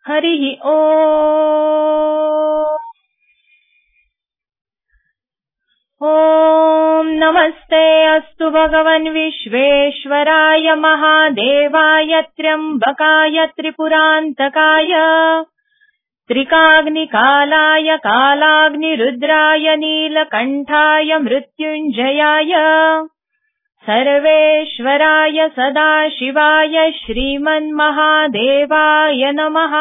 हरिः ॐ। ॐ नमस्ते अस्तु भगवन् विश्वेश्वराय महादेवाय त्र्यम्बकाय त्रिपुरान्तकाय त्रिकाग्निकालाय कालाग्निरुद्राय नीलकण्ठाय मृत्युञ्जयाय सर्वेश्वराय सदाशिवाय श्रीमन्महादेवाय नमः।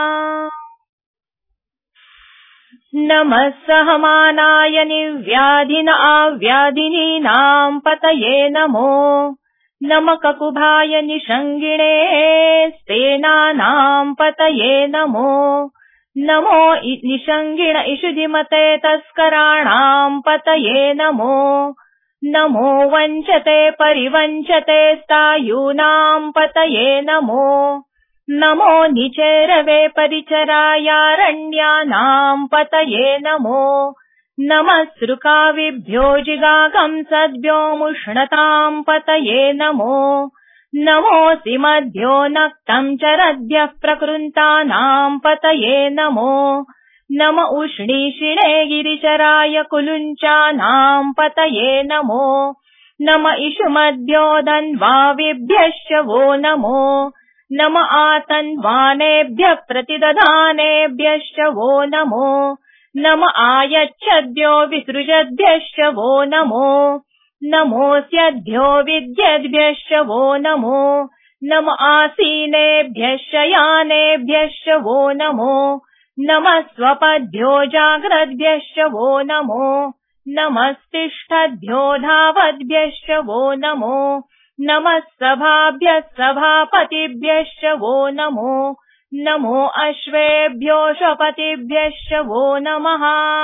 नमः सहमानाय निर्व्याधिन आव्याधिनीनां पतये नमो। नमः ककुभाय निषङ्गिणे स्तेनानां पतये नमो। नमो निषङ्गिण इषुधिमते तस्कराणां पतये नमो। नमो वञ्चते परिवञ्चते स्तायूनां पतये नमो। नमो निचेरवे परिचरायारण्यानां पतये नमो। नमः सृकाविभ्यो जिगागंसद्भ्यो मुष्णतां पतये नमो। नमोऽसि मध्यो नक्तं चरद्भ्यः प्रकृन्तानां पतये नमो। नम उष्णीषिणे गिरिचराय कुलुञ्चानां पतये नमो। नम इषुमद्भ्यो धन्वाविभ्यश्च वो नमो। नम आतन्वानेभ्यः प्रतिदधानेभ्यश्च वो नमो। नम आयच्छद्भ्यो विसृजद्भ्यश्च वो नमो। नमोऽस्यद्भ्यो विद्यद्भ्यश्च वो नमो। नम आसीनेभ्यः शयानेभ्यश्च वो नमो। नमः स्वपद्भ्यो जाग्रद्भ्यश्च वो नमो। नमस्तिष्ठद्भ्यो धावद्भ्यश्च वो नमो। नमः सभाभ्यः सभापतिभ्यश्च वो नमो। नमो अश्वेभ्यो श्वपतिभ्यश्च वो नमः।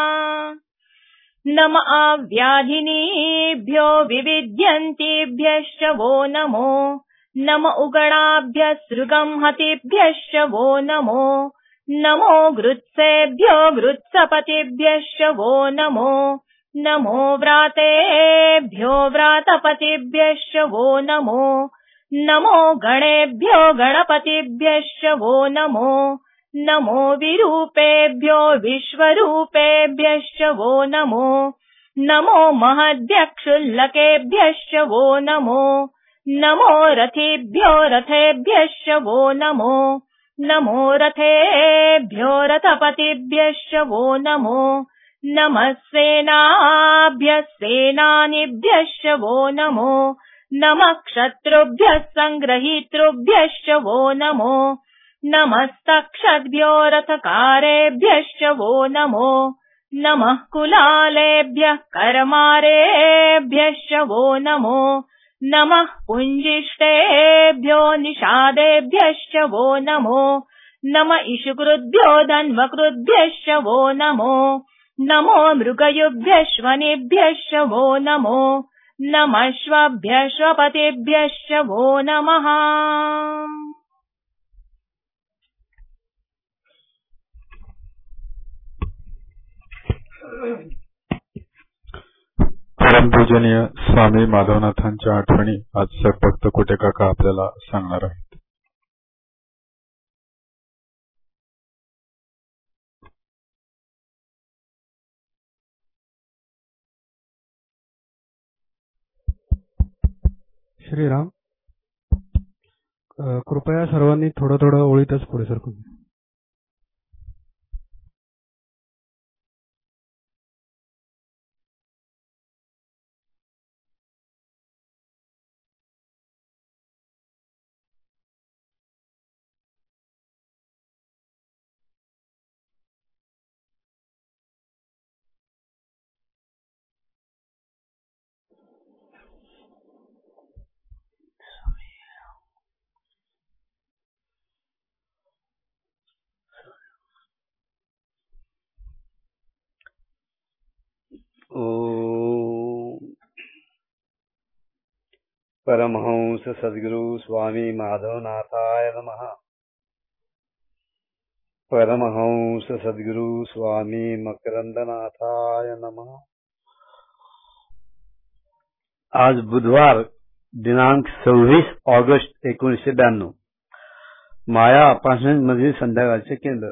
नम आव्याधिनीभ्यो विविध्यन्तीभ्यश्च वो नमो। नम उगणाभ्यः सृगंहतिभ्यश्च वो नमो। नमो गृत्सेभ्यो गृत्सपतिभ्यश्च वो नमो। नमो व्रातेभ्यो व्रातपतिभ्यश्च वो नमो। नमो गणेभ्यो गणपतिभ्यश्च वो नमो। नमो विरूपेभ्यो विश्वरूपेभ्यश्च वो नमो। नमो महद्भ्यक्षुल्लकेभ्यश्च वो नमो। नमो रथेभ्यो रथेभ्यश्च वो नमो। नमो रथेभ्यो रथपतिभ्यश्च वो नमो। नमः सेनाभ्यः सेनानिभ्यश्च वो नमो। नमः क्षत्रुभ्यः सङ्ग्रहीतृभ्यश्च वो नमो। नमस्तक्षद्भ्यो रथकारेभ्यश्च वो नमो। नमः कुलालेभ्यः कर्मारेभ्यश्च वो नमो। नमः पुञ्जिष्टेभ्यो निषादेभ्यश्च वो नमो। नम इषुकृद्भ्यो धन्वकृद्भ्यश्च वो नमो। नमो मृगयुभ्यश्वनिभ्यश्च वो नमो। नमः श्वभ्यः श्वपतिभ्यश्च वो नमः। परमपूजनीय स्वामी माधवनाथांच्या आठवणी आज भक्त कोटे काका आपल्याला सांगणार आहेत. श्रीराम. कृपया सर्वांनी थोडं थोडं ओळीतच पुढे सरकून. परमहंस सद्गुरु स्वामी माधवनाथाय नमः। परमहंस सद्गुरु स्वामी मकरंदनाथाय नमः। आज बुधवार दिनांक 26 ऑगस्ट 1992 माया अपार्टमेंट मधील संध्याकाळचे केंद्र.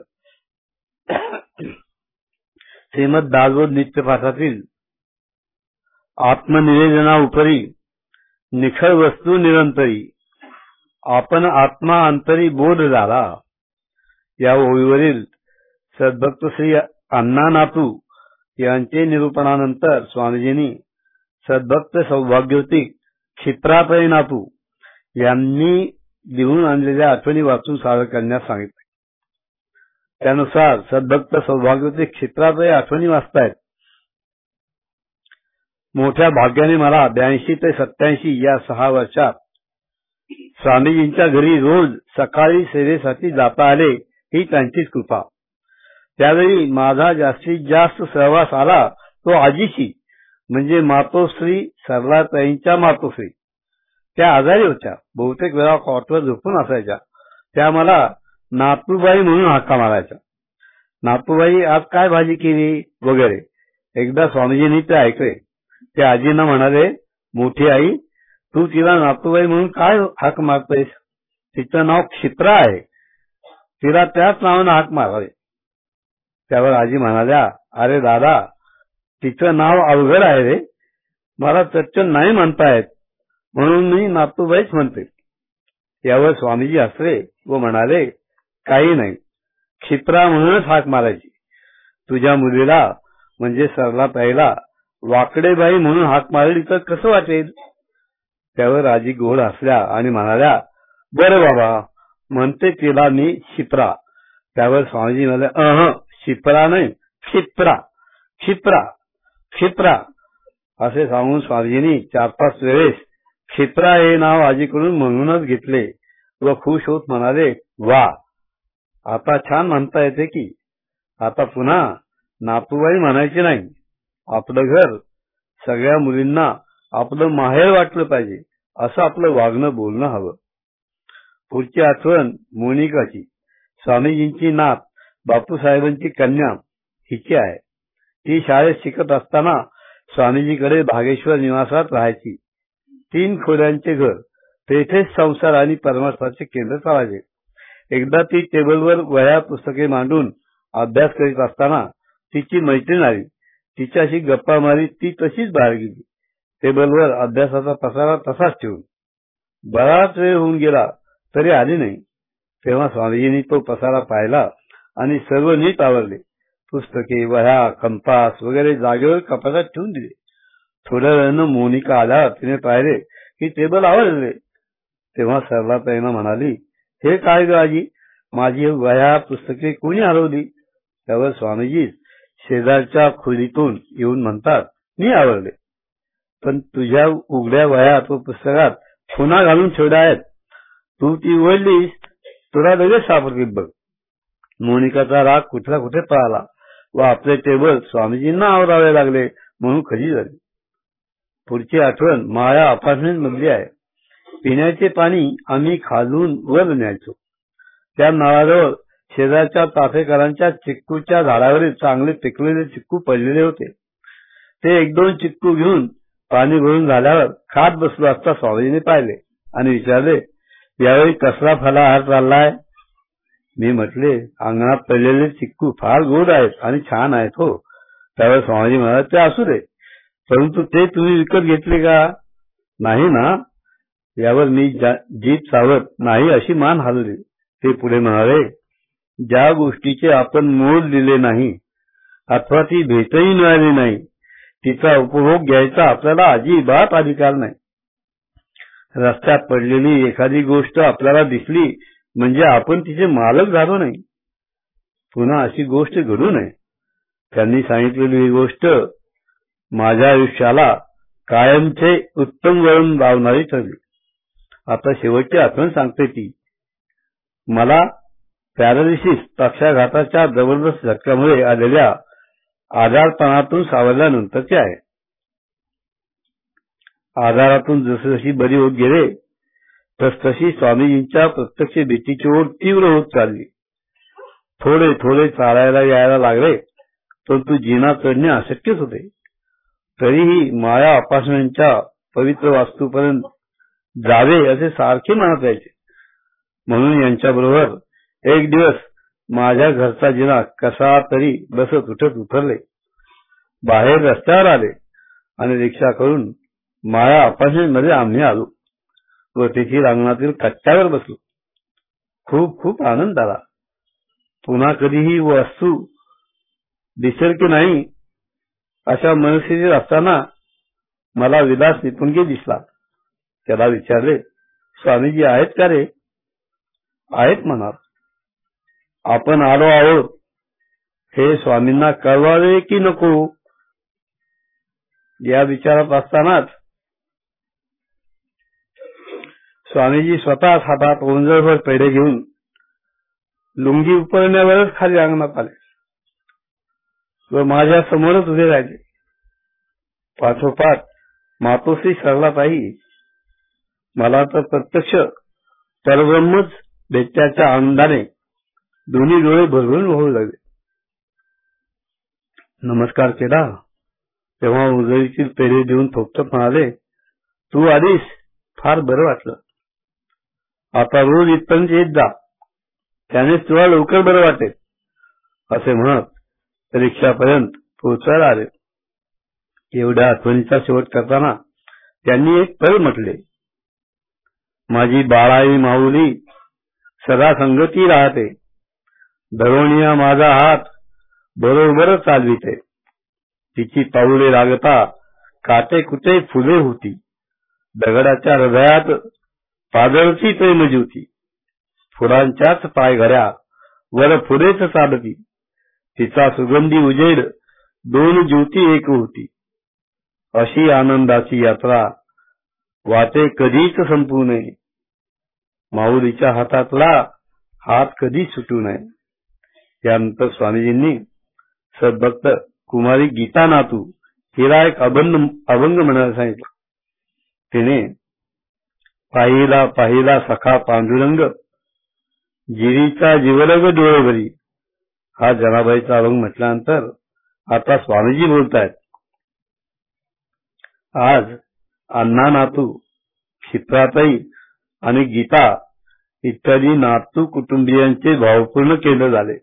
श्रीमद भागवत नित्यपाठातील आत्मनिवेदना उपरी निखळ वस्तू निरंतरी आपण आत्मा अंतरी बोध झाला या ओळीवरील सद्भक्त श्री अण्णा नातू यांचे निरूपणानंतर स्वामीजींनी सद्भक्त सौभाग्यवती क्षिप्राताई नातू यांनी लिहून आणलेल्या आठवणी वाचून सादर करण्यास सांगितले. त्यानुसार सद्भक्त सौभाग्यवती क्षिप्राताई आठवणी वाचतायत. मोठ्या भाग्याने मला 82 ते 87 या 6 वर्षात स्वामीजींच्या घरी रोज सकाळी सेवेसाठी जाता आले ही त्यांचीच कृपा. त्यावेळी माझा जास्तीत जास्त सहवास आला तो आजीशी म्हणजे मातोश्री सरलाताईंच्या मातोश्री. त्या आजारी होत्या. बहुतेक वेळा कॉटवर झोपून असायच्या. त्या मला नातूबाई म्हणून हाका मारायच्या. नातूबाई आज काय भाजी केली वगैरे. एकदा स्वामीजींनी ते ऐकले. ते आजींना म्हणाले, मोठी आई तू तिला नातूबाई म्हणून काय हाक मारतेस? तिचं नाव क्षिप्रा आहे. तिला त्याच नावानं हाक मारावे. त्यावर आजी म्हणाल्या, अरे दादा तिचं नाव अवघड आहे रे. मला चटकन नाही म्हणतायत म्हणून मी नातूबाईच म्हणते. यावर स्वामीजी हसले व म्हणाले, काही नाही, क्षिप्रा म्हणूनच हाक मारायची. तुझ्या मुलीला म्हणजे सरलाताईला वाकडेबाई म्हणून हाक मारली तर कसं वाटेल? त्यावर आजी गोड हसल्या आणि म्हणाल्या, बरं बाबा म्हणते तिला मी क्षिप्रा. त्यावर स्वामीजी म्हणाले, क्षिप्रा नाही क्षिप्रा क्षिप्रा क्षिप्रा असे सांगून स्वामीजींनी 4-5 वेळेस क्षिप्रा हे नाव आजीकडून म्हणूनच घेतले व खुश होत म्हणाले, वा आता छान म्हणता येते की. आता पुन्हा नातूबाई म्हणायचे नाही. आपलं घर सगळ्या मुलींना आपलं माहेर वाटलं पाहिजे असं आपलं वागणं बोलणं हवं. पुढची आठवण मोनिकाची. स्वामीजींची नात बापूसाहेबांची कन्या हिची आहे. ती शाळेत शिकत असताना स्वामीजीकडे भागेश्वर निवासात राहायची. 3 खोल्यांचे घर. तेथेच संसार आणि परमार्थाचे केंद्र चालायचे. एकदा ती टेबलवर वह्या पुस्तके मांडून अभ्यास करीत असताना तिची मैत्रीण आली. तिच्याशी गप्पा मारी ती तशीच बाहेर गेली. टेबलवर अभ्यासाचा पसारा तसाच ठेवून. बराच वेळ होऊन गेला तरी आली नाही. तेव्हा स्वामीजींनी तो पसारा पाहिला आणि सर्व नीट आवरले. पुस्तके, वह्या, कंपास वगैरे जागेवर कपाटात ठेवून दिले. थोड्या वेळानं मोनिका आल्यावर तिने पाहिले की टेबल आवरले. तेव्हा सरलाताईंना म्हणाली, हे काय ग आजी, माझी वह्या पुस्तके कोणी हरवली? त्यावर स्वामीजी शेजारच्या खोलीतून येऊन म्हणतात, मी आवरले. पण तुझ्या उघड्या वह्यात व पुस्तकात खुणा घालून ठेवल्या आहेत. तू ती उघडलीस तुला लगेच सापडतील बघ. मोनिकाचा राग कुठला कुठे पळाला व आपले टेबल स्वामीजींना आवरावे लागले म्हणून खजी झाली. पुढची आठवण माया अपार्टमेंट मधली आहे. पिण्याचे पाणी आम्ही खालून वर न्यायचो. त्या नळाजवळ शेजारच्या चाफेकरांच्या चिक्कूच्या झाडावरील चांगले पिकलेले चिक्कू पडलेले होते. ते 1-2 चिक्कू घेऊन पाणी भरून झाल्यावर खात बसलो असता स्वामीजींनी पाहिले आणि विचारले, यावेळी कसला फलाहार चाललाय? मी म्हटले, अंगणात पडलेले चिक्कू फार गोड आहेत आणि छान आहेत हो. त्यावेळी स्वामीजी म्हणाले, ते असू दे, परंतु ते तुम्ही विकत घेतले का? नाही ना. यावर मी जीभ चावत नाही अशी मान हलवली. ते पुढे म्हणाले, ज्या गोष्टीचे आपण मोल दिले नाही अथवा ती भेटही मिळाली नाही तिचा उपभोग घ्यायचा आपल्याला अजिबात अधिकार नाही. रस्त्यात पडलेली एखादी गोष्ट आपल्याला दिसली म्हणजे आपण तिचे मालक झालो नाही. पुन्हा अशी गोष्ट घडू नये. त्यांनी सांगितलेली ही गोष्ट माझ्या आयुष्याला कायमचे उत्तम वळण लावणारी ठरली. आता शेवटची आठवण सांगते ती. मला पॅरालिसिस पक्षाघाताच्या जबरदस्त झटक्यामुळे आलेल्या आजारपणातून सावरल्यानंतरची आहे. आजारातून जसजशी बरी होत गेले तसतशी स्वामीजींच्या प्रत्यक्ष भेटीची ओढ तीव्र होत चालली. थोडे थोडे चालायला यायला लागले परंतु जिना चढणे अशक्यच होते. तरीही माया अपार्टमेंटच्या पवित्र वास्तूपर्यंत जावे असे सारखे म्हणत यायचे. म्हणून यांच्याबरोबर एक दिवस माझ्या घरचा जिना कसा तरी बसत उठत उतरले. बाहेर रस्त्यावर आले आणि रिक्षा करून माया अपार्टमेंट मध्ये आम्ही आलो व तिथे रांगणातील कट्ट्यावर बसलो. खूप खूप आनंद आला. पुन्हा कधीही वस्तू दिसेल की नाही अशा मनस्थितीत असताना मला विलास निपुणगी दिसला. त्याला विचारले, स्वामीजी आहेत का रे? आहेत म्हणाल. आपण आलो आहोत हे स्वामींना कळवावे की नको या विचारात असतानाच स्वामीजी स्वतःच हातात ओंजळभर पेढे घेऊन लुंगी उपरण्यावरच खाली अंगणात आले व माझ्या समोरच उभे राहिले. पाठोपाठ मातोश्री सरलाताई. मला तर प्रत्यक्ष परब्रह्मच भेटल्याच्या आनंदाने दोन्ही डोळे भरभरून वाहू लागले. नमस्कार केला तेव्हा उजळीतील पेढे देऊन थोपटत म्हणाले, तू आलीस फार बरं वाटलं. आता रोज इथपर्यंत येत जा, त्यानेच तुला लवकर बरं वाटेल असे म्हणत रिक्षापर्यंत पोहोचायला आले. एवढ्या आठवणीचा शेवट करताना त्यांनी एक पल म्हटले, माझी बाळाई माऊली सदा संगती राहते. धरोणीया माझा हात बरोबर चालविते. तिची पाऊले लागता काटे कुटे फुले होती. दगडाच्या हृदयात पाजळती प्रेमज्योती. फुलांच्याच पायघड्या वर फुलेच चालती. तिचा सुगंधी उजेड दोन ज्योती एक होती. अशी आनंदाची यात्रा वाटे कधीच संपू नये. माऊलीच्या हातातला हात कधी सुटू नये. त्यानंतर स्वामीजींनी सद्भक्त कुमारी गीता नातू हिला एक अभंग म्हणायला सांगितलं. तिने पाहिला पाहिला सखा पांडुरंग जिरीचा जीवलग डोळेभरी हा जनाबाईचा अभंग म्हटल्यानंतर आता स्वामीजी बोलतायत. आज अण्णा नातू क्षिप्राताई आणि गीता इत्यादी नातू कुटुंबियांचे भावपूर्ण केंद्र झाले.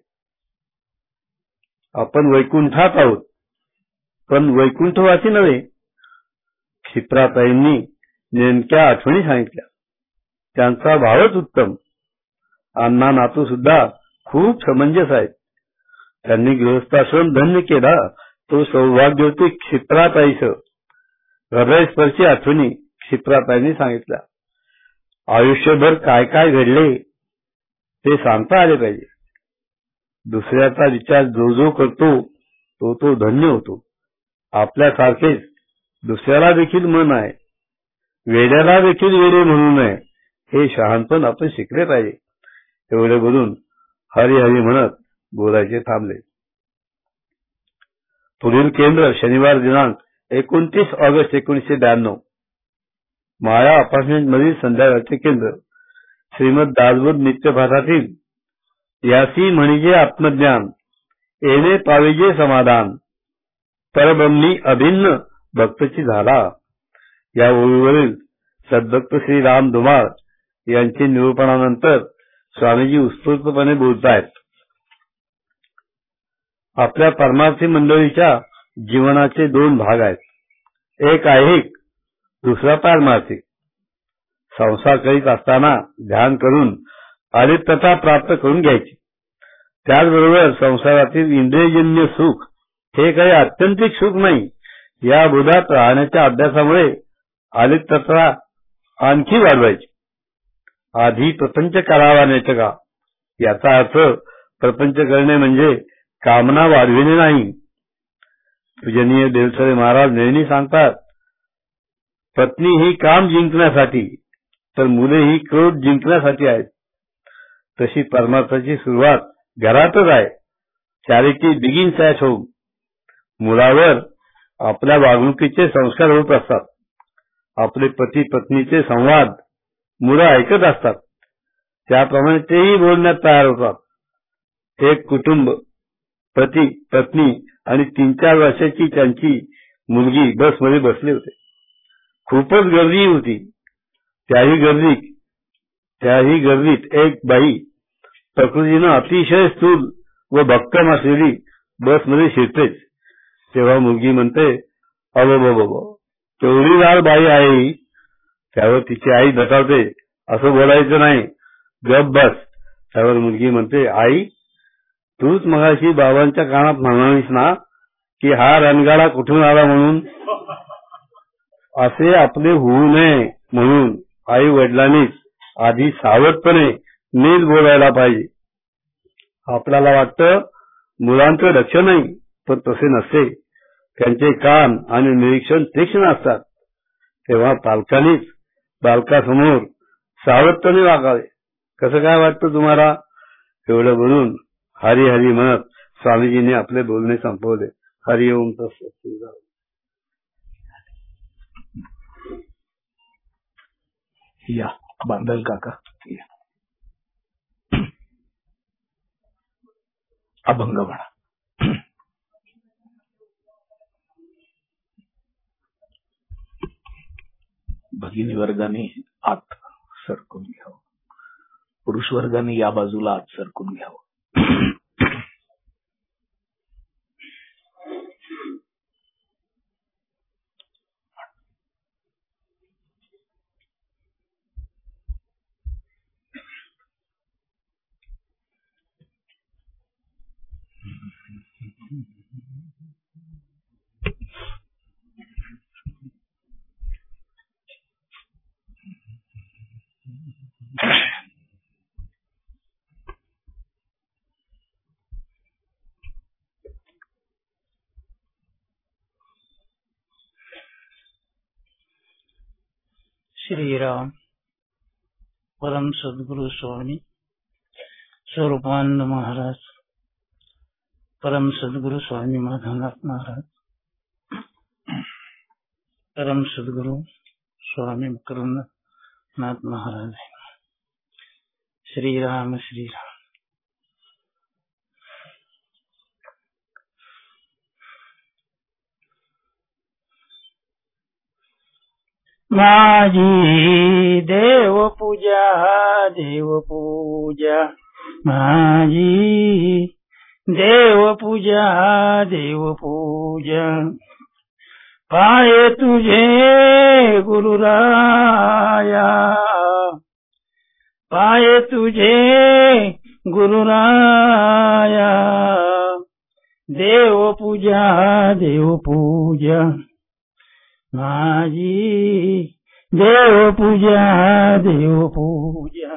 आपण वैकुंठात आहोत, पण वैकुंठवासी नव्हे. क्षिप्राताईंनी नेमक्या आठवणी सांगितल्या. त्यांचा भावच उत्तम. अण्णा नातू सुद्धा खूप समंजस आहेत. त्यांनी गृहस्थाश्रम धन्य केला तो सौभाग्यवती क्षिप्राताईस हृदयस्पर्शी आठवणी क्षिप्राताईंनी सांगितल्या. आयुष्यभर काय काय घडले ते सांगता आले पाहिजे. दुसऱ्याचा विचार जो जो करतो तो धन्य होतो. आपल्यासारखेच दुसऱ्याला देखील मन आहे. वेड्याला देखील वेडे म्हणू नये हे शहाणपण आपण शिकले पाहिजे. एवढे बोलून हरी हरी म्हणत बोलायचे थांबले. पुढील केंद्र शनिवार दिनांक 29 ऑगस्ट 1992 माया अपार्टमेंट मधील संध्याकाळचे केंद्र. श्रीमद दासबोध नित्यपाठातील यासी म्हणजे आत्मज्ञान येणे पाविजे समाधान परब्रह्मी अभिन्न भक्तची झाला या ओळीवरील सद्भक्त श्री राम धुमाळ यांचे निरूपणानंतर स्वामीजी उत्स्फूर्तपणे बोलतायत. आपल्या परमार्थी मंडळीच्या जीवनाचे दोन भाग आहेत. एक ऐहिक, दुसरा पारमार्थिक. संसार करीत असताना ध्यान करून अलिप्तता प्राप्त करून घ्यायची. त्याचबरोबर संसारातील इंद्रियजन्य सुख हे काही आत्यंतिक सुख नाही. या बोधात राहण्याच्या अभ्यासामुळे अलिप्तता आणखी वाढवायची. आधी प्रपंच करावा नाही का याचा अर्थ प्रपंच करणे म्हणजे कामना वाढविणे नाही. पूजनीय देवसरे महाराज नेहमी सांगतात, पत्नी ही काम जिंकण्यासाठी तर मुले ही क्रोध जिंकण्यासाठी आहेत. तशी परमार्थाची सुरुवात घरातच आहे. Charity begins at home. मुलावर आपल्या वागणुकीचे संस्कार होत असतात. आपले पती पत्नीचे संवाद मुलं ऐकत असतात. त्याप्रमाणे तेही बोलण्यात तयार होतात. एक कुटुंब, पती पत्नी आणि 3-4 वर्षाची त्यांची मुलगी बसमध्ये बसले होते. खूपच गर्दी होती. त्याही गर्दीत त्याही गर्दीत एक बाई प्रकृतीनं अतिशय स्थूल व भक्कम असलेली बसमध्ये शिरतेच. तेव्हा मुलगी म्हणते, अबो केवढी लाल बाई आहे. त्यावर तिची आई दटावते, असं बोलायचं नाही, गप बस. त्यावर मुलगी म्हणते, आई तूच मगाशी बाबांच्या कानात म्हणालीस ना की हा रणगाडा कुठून आला म्हणून. असे आपले होऊ नये म्हणून आई वडिलांनीच आधी सावधपणे नीट बोलायला पाहिजे. आपल्याला वाटतं मुलांचं लक्ष नाही, पण तसे नसते. त्यांचे कान आणि निरीक्षण तीक्ष्ण असतात. तेव्हा पालकांनीच बालकासमोर सावधपणे वागावे. कसं काय वाटतं तुम्हाला. एवढं बोलून हरी हरी म्हणत स्वामीजींनी आपले बोलणे संपवले. हरिओम तत्सत. या बांधल काका या. अभंग म्हणा. भगिनी वर्गाने आत सरकून घ्यावं, पुरुष वर्गाने या बाजूला आत सरकून घ्यावं. श्रीराम परम सद्गुरु स्वामी स्वरूपानंद महाराज, परम सद्गुरु स्वामी माधवनाथ महाराज, परम सद्गुरु स्वामी मकरंदनाथ महाराज. श्रीराम श्रीराम. माझी देवपूजा देवपूजा, माझी देवपूजा देवपूजा, पाये तुझे गुरुराया, पाये तुझे गुरुराया, देवपूजा देवपूजा, माझी देवपूजा देवपूजा.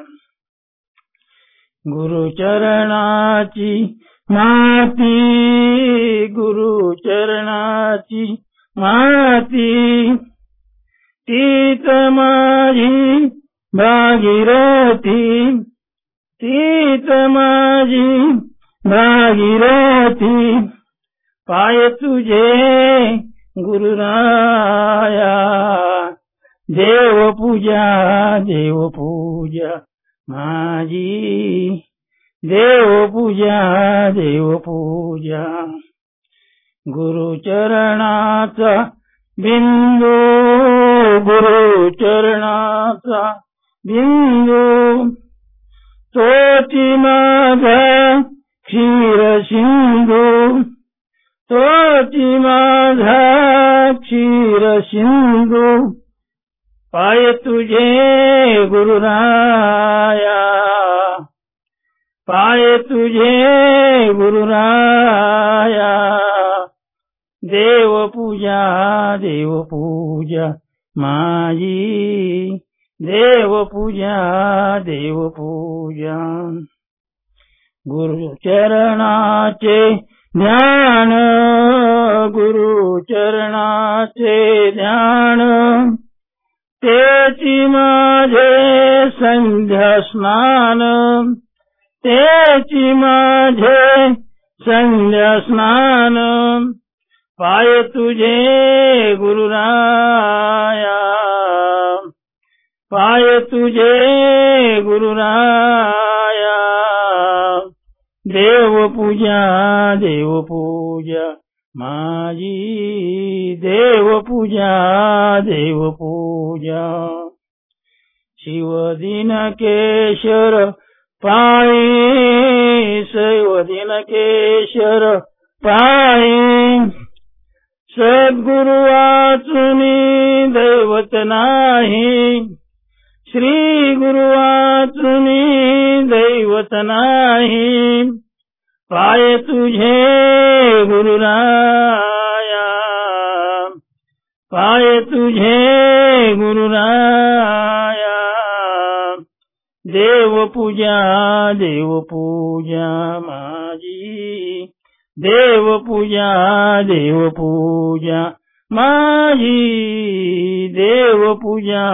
गुरुचरणाची माती, गुरुचरणाची माती, तीच माझी भागीरथी, तीच माझी भागीरथी, पाय तुझे गुरुराया, देवपूजा देवपूजा, माझी देवपूजा देवपूजा. गुरुचरणाचा बिंदू, गुरुचरणाचा बिंदू, तोची माझा क्षीरसिंधू, तोची माझा क्षीरसिंधू, पाय तुझे गुरुराया, पाय तुझे गुरुराया, देवपूजा देवपूजा, माझी देवपूजा देवपूजा. गुरुचरणाचे ध्यान, गुरुचरणाचे ध्यान, तेची माझे संध्या स्नान, तेची माझे संध्या स्नान, पाय तुझे गुरुराया, पाय तुझे गुरुराया, देवपूजा देवपूजा, माझी देवपूजा देवपूजा. शिवदिनकेशर पायी शिवदिनकेशर पायी सद्गुरु वाचुनी दैवत नाही श्री गुरु वाचुनी दैवत नाही पाय तुझे गुरुराया पाय तुझे गुरुराया देव पूजा माझी देव पूजा माझी देव पूजा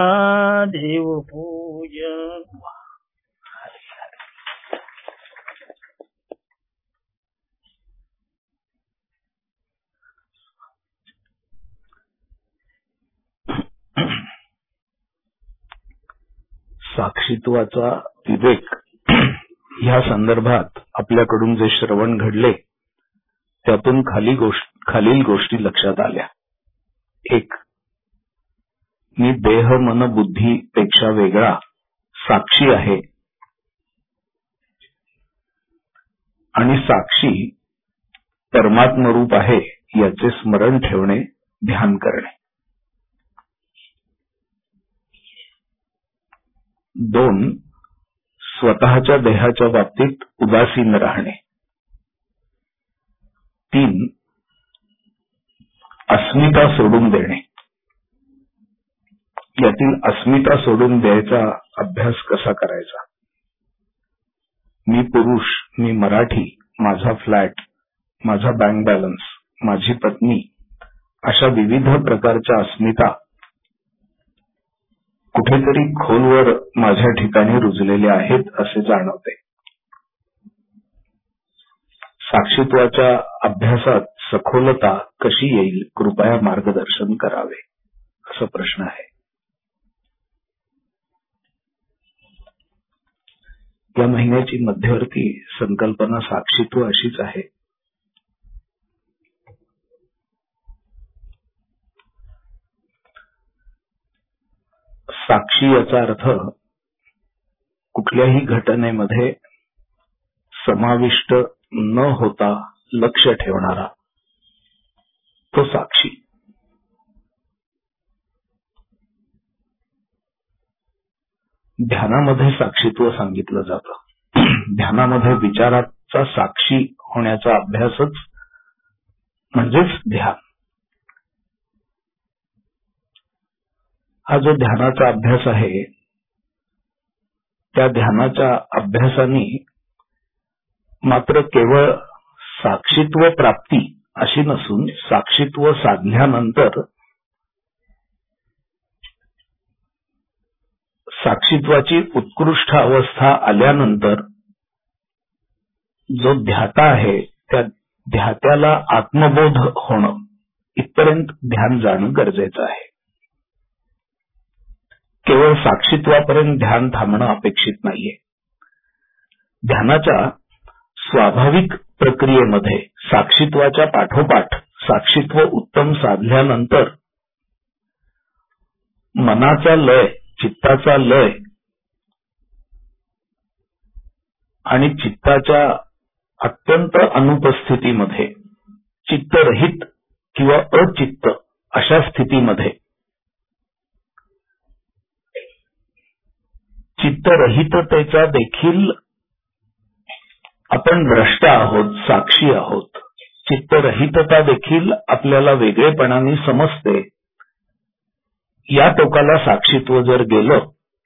साक्षीत्वाचा विवेक ह्या संदर्भात आपल्याकडून जे श्रवण घडले त्यातून खालील गोष्टी लक्षात आल्या. 1. मी देह मन बुद्धी पेक्षा वेगळा साक्षी आहे आणि साक्षी परमात्मरूप आहे याचे स्मरण ठेवणे, ध्यान करणे. 2. स्वतःच्या देहाच्या बाबतीत उदासीन राहणे. 3. अस्मिता सोडून देणे. यातील अस्मिता सोडून द्यायचा अभ्यास कसा करायचा? मी पुरुष, मी मराठी, माझा फ्लॅट, माझा बँक बॅलन्स, माझी पत्नी अशा विविध प्रकारच्या अस्मिता कुठेतरी खोलवर माझ्या ठिकाणी रुजलेल्या आहेत असे जाणवते. साक्षीत्वाच्या अभ्यासात सखोलता कशी येईल, कृपया मार्गदर्शन करावे, असा प्रश्न आहे. या महिन्याची मध्यवर्ती संकल्पना साक्षीत्व अशीच आहे. साक्षी याचा अर्थ कुठल्याही घटनेमध्ये समाविष्ट न होता लक्ष ठेवणारा तो साक्षी. ध्यानामध्ये साक्षीत्व सांगितलं जातं. ध्यानामध्ये विचाराचा साक्षी होण्याचा अभ्यासच म्हणजेच ध्यान. हा जो ध्यानाचा अभ्यास आहे त्या ध्यानाच्या अभ्यासाने मात्र केवळ साक्षीत्व प्राप्ती अशी नसून साक्षीत्व साधल्यानंतर साक्षीत्वाची उत्कृष्ट अवस्था आल्यानंतर जो ध्याता आहे त्या ध्यात्याला आत्मबोध होणं इथपर्यंत ध्यान जाणं गरजेचं आहे. केवळ साक्षीत्वापर्यंत ध्यान थांबणं अपेक्षित नाहीये. ध्यानाच्या स्वाभाविक प्रक्रियेमध्ये साक्षीत्वाच्या पाठोपाठ साक्षीत्व उत्तम साधल्यानंतर मनाचा लय, चित्ताचा लय आणि चित्ताच्या अत्यंत अनुपस्थितीमध्ये चित्तरहित किंवा अचित्त अशा स्थितीमध्ये चित्तरहिततेचा देखील आपण द्रष्टा आहोत, साक्षी आहोत. चित्तरहितता देखील आपल्याला वेगळेपणाने समजते. या टोकाला साक्षीत्व जर गेलं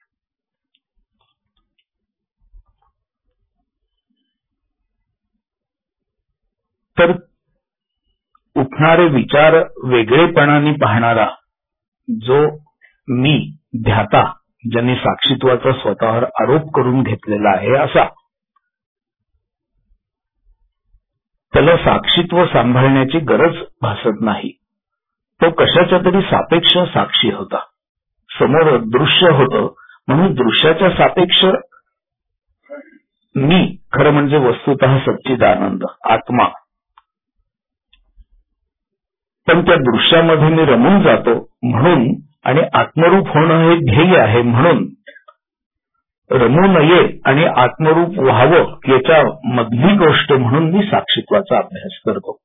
तर उठणारे विचार वेगळेपणाने पाहणारा जो मी ध्याता ज्यांनी साक्षीत्वाचा स्वतःवर आरोप करून घेतलेला आहे असा त्याला साक्षीत्व सांभाळण्याची गरज भासत नाही. तो कशाच्या तरी सापेक्ष साक्षी होता. समोर दृश्य होतं म्हणून दृश्याच्या सापेक्ष मी खरं म्हणजे वस्तुतः सच्चिदानंद आत्मा. पण त्या दृश्यामध्ये मी रमून जातो म्हणून आणि आत्मरूप होणं हे ध्येय आहे म्हणून रमू नये आणि आत्मरूप व्हावं याच्या मधली गोष्ट म्हणून मी साक्षीत्वाचा अभ्यास करतो.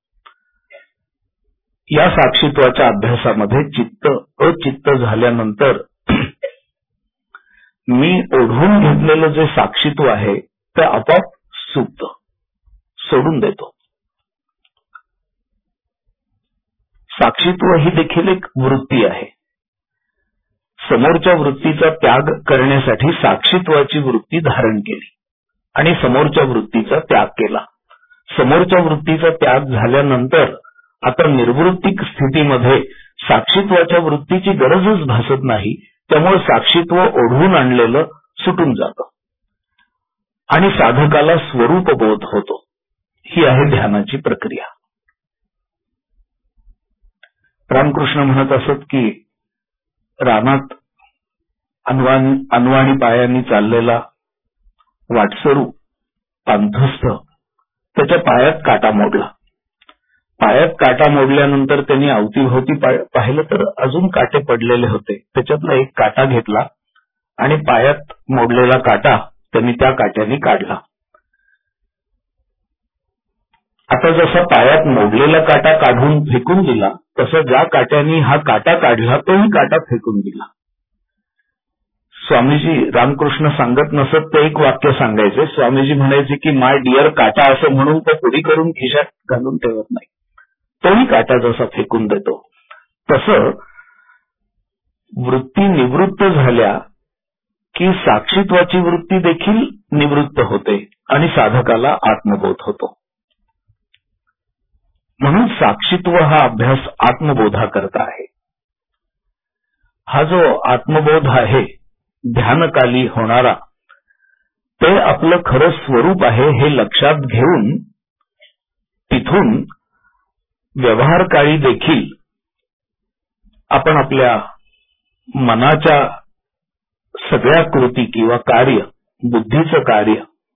या साक्षीत्वाच्या अभ्यासामध्ये चित्त अचित्त झाल्यानंतर मी ओढून घेतलेलं जे साक्षीत्व आहे ते आपोआप सुटतं, सोडून देतो. साक्षीत्व ही देखील एक वृत्ती आहे. समोरच्या वृत्तीचा त्याग करण्यासाठी साक्षीत्वाची वृत्ती धारण केली आणि समोरच्या वृत्तीचा त्याग केला. समोरच्या वृत्तीचा त्याग झाल्यानंतर आता निर्वृत्तिक स्थितीमध्ये साक्षीत्वाच्या वृत्तीची गरजच भासत नाही. त्यामुळे साक्षीत्व ओढवून आणलेलं सुटून जातं आणि साधकाला स्वरूप बोध होतो. ही आहे ध्यानाची प्रक्रिया. रामकृष्ण म्हणत असत की रानात अनवाणी पायांनी चाललेला वाटसरू पांथस्थ त्याच्या पायात काटा मोडला. पायात काटा मोडल्यानंतर त्यांनी अवतीभोवती पाहिलं तर अजून काटे पडलेले होते. त्याच्यातला एक काटा घेतला आणि पायात मोडलेला काटा त्यांनी त्या काट्याने काढला. आता जसा पायात मोडलेला काटा काढून फेकून दिला तसं ज्या काट्याने हा काटा काढला तोही काटा फेकून दिला. स्वामीजी रामकृष्ण सांगत नसत ते एक वाक्य सांगायचे. स्वामीजी म्हणायचे की माय डिअर काटा असं म्हणून तो पुढी करून खिशात घालून ठेवत नाही. तोही काटा जसा फेकून देतो तसं वृत्ती निवृत्त झाल्या की साक्षीत्वाची वृत्ती देखील निवृत्त होते आणि साधकाला आत्मबोध होतो. म्हणून साक्षीत्व हा अभ्यास आत्मबोधाकरता आहे. हा जो आत्मबोध आहे ध्यानकाली होणारा ते आपलं खरं स्वरूप आहे हे लक्षात घेऊन तिथून व्यवहारकाळी देखील आपण आपल्या मनाच्या सगळ्या कृती किंवा कार्य, बुद्धीचं कार्य,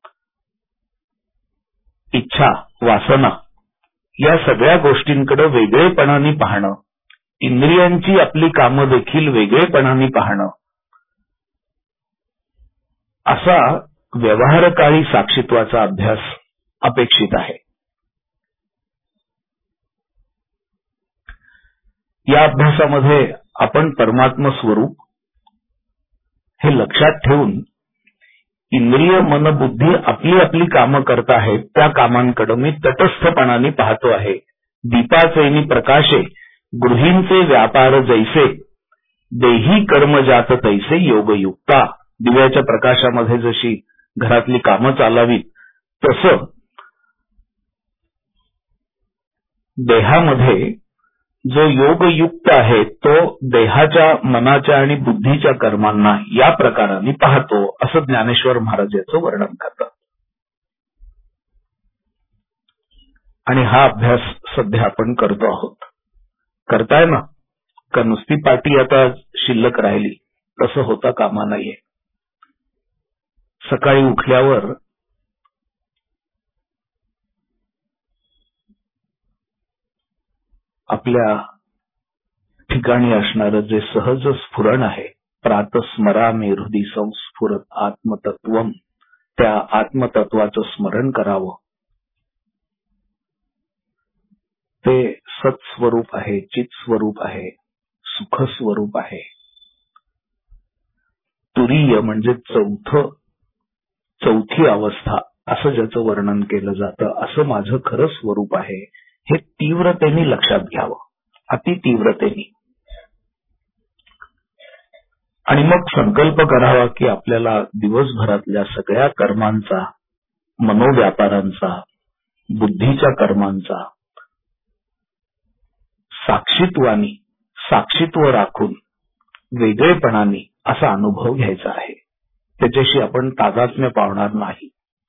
इच्छा, वासना या सगळ्या गोष्टींकडे वेगळेपणाने पाहणं, इंद्रियांची आपली कामं देखील वेगळेपणाने पाहणं, असा व्यवहारकाळी साक्षीत्वाचा अभ्यास अपेक्षित आहे. या अभ्यासामध्ये आपण परमात्म स्वरूप हे लक्षात ठेवून इंद्रिय मन बुद्धी आपली आपली कामं करत आहेत त्या कामांकडे मी तटस्थपणाने पाहतो आहे. दीपाचैनी प्रकाशे गृहींचे व्यापार जैसे देही कर्मजात तैसे योगयुक्ता. दिव्याच्या प्रकाशामध्ये जशी घरातली कामं चालावीत तसं देहामध्ये जो योगयुक्त आहे तो देहाच्या मनाच्या आणि बुद्धीच्या कर्मांना या प्रकाराने पाहतो असं ज्ञानेश्वर महाराज याचं वर्णन करतात. आणि हा अभ्यास सध्या आपण करतो आहोत. करताय ना? का नुसती पाटी आता शिल्लक राहिली? तसं होता कामा नाहीये. सकाळी उठल्यावर आपल्या ठिकाणी असणारं जे सहज स्फुरण आहे, प्रातस्मरामी हृदय संस्फुरत आत्मतत्वम, त्या आत्मतत्वाचं स्मरण करावं. ते सत्स्वरूप आहे, चित्स्वरूप आहे, सुखस्वरूप आहे. तुरीय म्हणजे चौथी अवस्था असं ज्याचं वर्णन केलं जातं, असं माझं खरं स्वरूप आहे हे तीव्रतेने लक्षात घ्यावं, अति तीव्रतेने. आणि मग संकल्प करावा की आपल्याला दिवसभरातल्या सगळ्या कर्मांचा, मनोव्यापारांचा, बुद्धीच्या कर्मांचा साक्षीत्व राखून वेगळेपणाने असा अनुभव घ्यायचा आहे. त्याच्याशी आपण तादात्म्य पावणार नाही.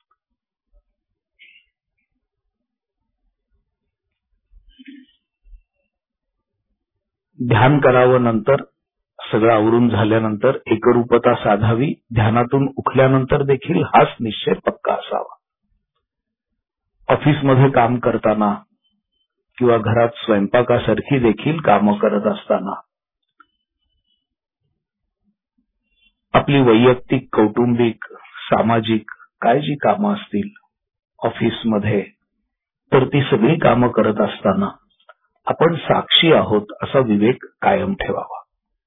ध्यान करावं, नंतर सगळं आवरून झाल्यानंतर एकरूपता साधावी. ध्यानातून उठल्यानंतर देखील हाच निश्चय पक्का असावा. ऑफिसमध्ये काम करताना किंवा घरात स्वयंपाकासारखी देखील कामं करत असताना आपली वैयक्तिक, कौटुंबिक, सामाजिक काय जी कामं असतील ऑफिसमध्ये, तर ती सगळी कामं करत असताना आपण साक्षी आहोत असा विवेक कायम ठेवावा.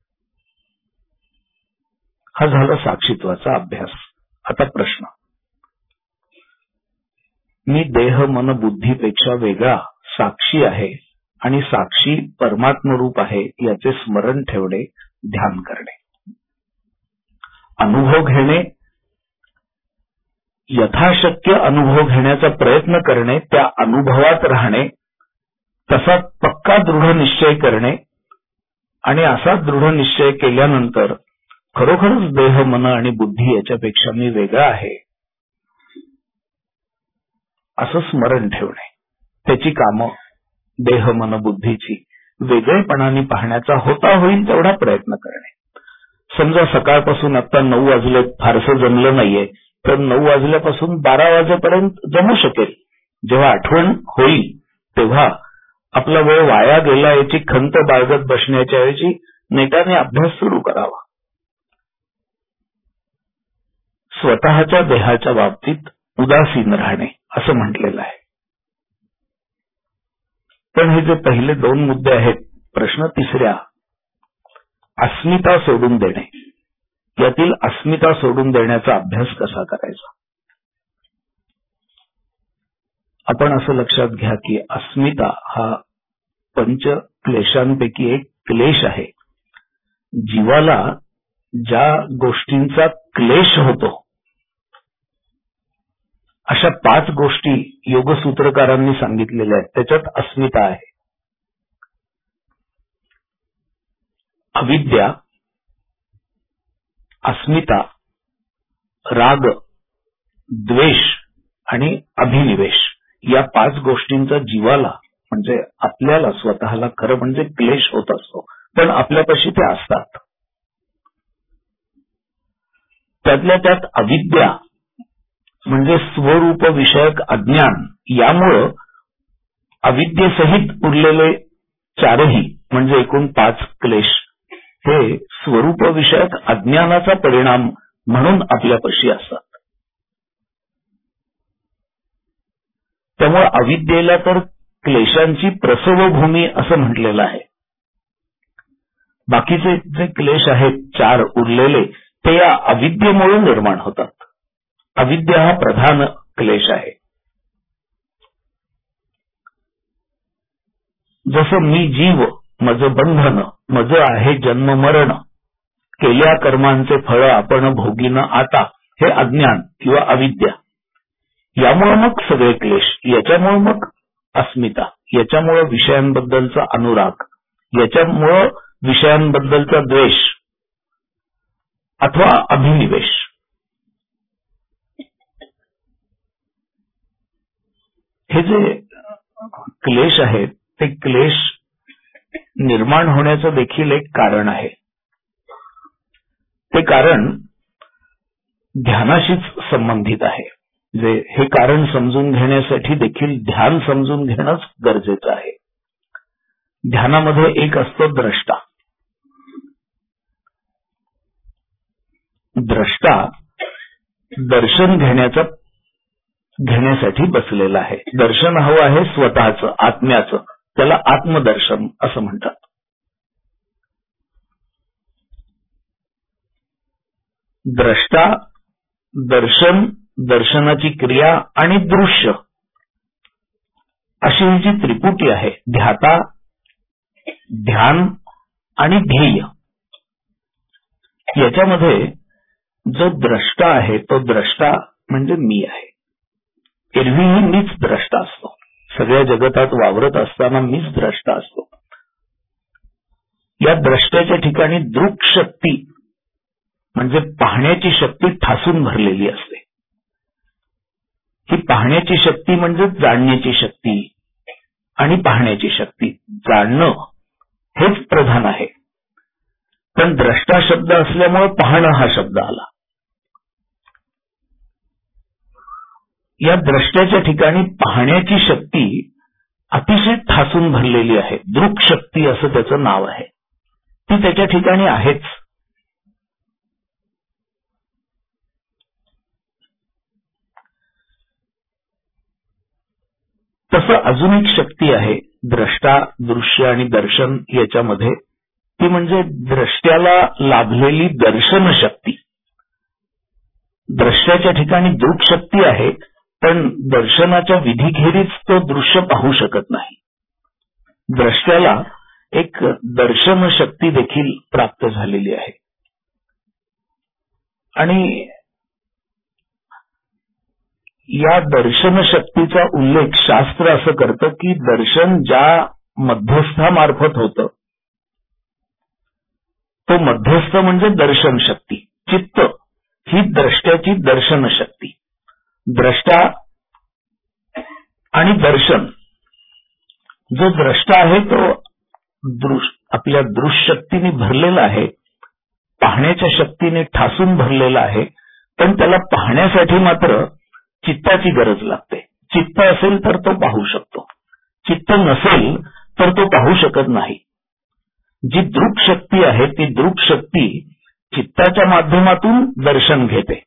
हा झाला साक्षीत्वाचा अभ्यास. आता प्रश्न, मी देह मन बुद्धीपेक्षा वेगळा साक्षी आहे आणि साक्षी परमात्मरूप आहे याचे स्मरण ठेवणे, ध्यान करणे, अनुभव घेणे, यथाशक्य अनुभव घेण्याचा प्रयत्न करणे, त्या अनुभवात राहणे, तसा पक्का दृढ निश्चय करणे आणि असा दृढ निश्चय केल्यानंतर खरोखरच देह मन आणि बुद्धी याच्यापेक्षा मी वेगळा आहे असं स्मरण ठेवणे. त्याची कामं देह मन बुद्धीची वेगळेपणाने पाहण्याचा होता होईल तेवढा प्रयत्न करणे. समजा सकाळपासून आता 9 वाजले, फारसं जमलं नाहीये, तर 9 वाजल्यापासून 12 वाजेपर्यंत जमू शकेल. जेव्हा आठवण होईल तेव्हा आपला वेळ वाया गेला याची खंत बाळगत बसण्याच्या ऐवजी नेटाने अभ्यास सुरू करावा. स्वतःच्या देहाच्या बाबतीत उदासीन राहणे असं म्हटलेलं आहे. पण हे जे पहिले 2 मुद्दे आहेत, प्रश्न तिसऱ्या, अस्मिता सोडून देणे, यातील अस्मिता सोडून देण्याचा अभ्यास कसा करायचा. आपण असं लक्षात घ्या की अस्मिता हा 5 क्लेशांपैकी एक क्लेश आहे. जीवाला ज्या गोष्टींचा क्लेश होतो अशा 5 गोष्टी योगसूत्रकारांनी सांगितलेल्या आहेत. त्याच्यात अस्मिता आहे. अविद्या, अस्मिता, राग, द्वेष आणि अभिनिवेश या 5 गोष्टींचा जीवाला म्हणजे आपल्याला स्वतःला खरं म्हणजे क्लेश होत असतो, पण आपल्यापाशी ते असतात. त्यातल्या त्यात अविद्या म्हणजे स्वरूप विषयक अज्ञान, यामुळं अविद्येसहित उरलेले 4ही म्हणजे एकूण 5 क्लेश हे स्वरूप विषयक अज्ञानाचा परिणाम म्हणून आपल्यापाशी असतात. त्यामुळे अविद्येला तर क्लेशांची प्रसवभूमी असं म्हटलेलं आहे. बाकीचे जे क्लेश आहेत 4 उरलेले ते या अविद्येमुळे निर्माण होतात. अविद्या हा प्रधान क्लेश आहे. जसं मी जीव, मज बंधन, मज आहे जन्म मरण, केल्या कर्मांचे फळ आपण भोगीन आता, हे अज्ञान किंवा अविद्या. यामुळे मग सगळे क्लेश, याच्यामुळे मग अस्मिता, याच्यामुळे विषयांबद्दलचा अनुराग, याच्यामुळे विषयांबद्दलचा द्वेष अथवा अभिनिवेश. हे जे क्लेश आहेत ते क्लेश निर्माण होण्याचं देखील एक कारण आहे. ते कारण ध्यानाशीच संबंधित आहे. हे कारण समजून घेण्यासाठी देखील ध्यान समजून घेणंच गरजेचं आहे. ध्यानामध्ये एक असतो द्रष्टा. द्रष्टा दर्शन घेण्यासाठी बसलेला आहे. दर्शन हवं आहे स्वतःचं, आत्म्याचं, त्याला आत्मदर्शन असं म्हणतात. द्रष्टा, दर्शन, दर्शनाची क्रिया आणि दृश्य अशी ही जी त्रिपुटी आहे, ध्याता, ध्यान आणि ध्येय, याच्यामध्ये जो द्रष्टा आहे तो द्रष्टा म्हणजे मी आहे. एरवीही मीच द्रष्टा असतो. सगळ्या जगतात वावरत असताना मीच द्रष्टा असतो. या द्रष्ट्याच्या ठिकाणी दृक् शक्ती म्हणजे पाहण्याची शक्ती ठासून भरलेली असते. ही पाहण्याची शक्ती म्हणजे जाणण्याची शक्ती आणि पाहण्याची शक्ती. जाणणं हेच प्रधान आहे, पण द्रष्टा शब्द असल्यामुळे पाहणं हा शब्द आला. या द्रष्ट्याच्या ठिकाणी पाहण्याची शक्ती अतिशय ठासून भरलेली आहे. दृक् शक्ती असं त्याचं नाव आहे. ती त्याच्या ठिकाणी आहेच. तसं अजून एक शक्ती आहे द्रष्टा, दृश्य आणि दर्शन याच्यामध्ये, ती म्हणजे द्रष्ट्याला लाभलेली दर्शन शक्ती. दृश्याच्या ठिकाणी दृक शक्ती आहे, पण दर्शनाच्या विधीखेरीज तो दृश्य पाहू शकत नाही. द्रष्ट्याला एक दर्शन शक्ती देखील प्राप्त झालेली आहे. आणि या दर्शन शक्तीचा उल्लेख शास्त्र असं करतं की दर्शन ज्या मध्यस्थामार्फत होतं, तो मध्यस्थ म्हणजे दर्शन शक्ती. चित्त ही द्रष्ट्याची दर्शन शक्ती. द्रष्टा आणि दर्शन, जो द्रष्टा आहे तो आपल्या दृश्यशक्तीने भरलेला आहे, पाहण्याच्या शक्तीने ठासून भरलेला आहे, पण त्याला पाहण्यासाठी मात्र चित्ताची गरज लागते. चित्त असेल तर तो पाहू शकतो, चित्त नसेल तर तो पाहू शकत नाही. जी दृक शक्ती आहे ती दृक शक्ती चित्ताच्या माध्यमातून दर्शन घेते.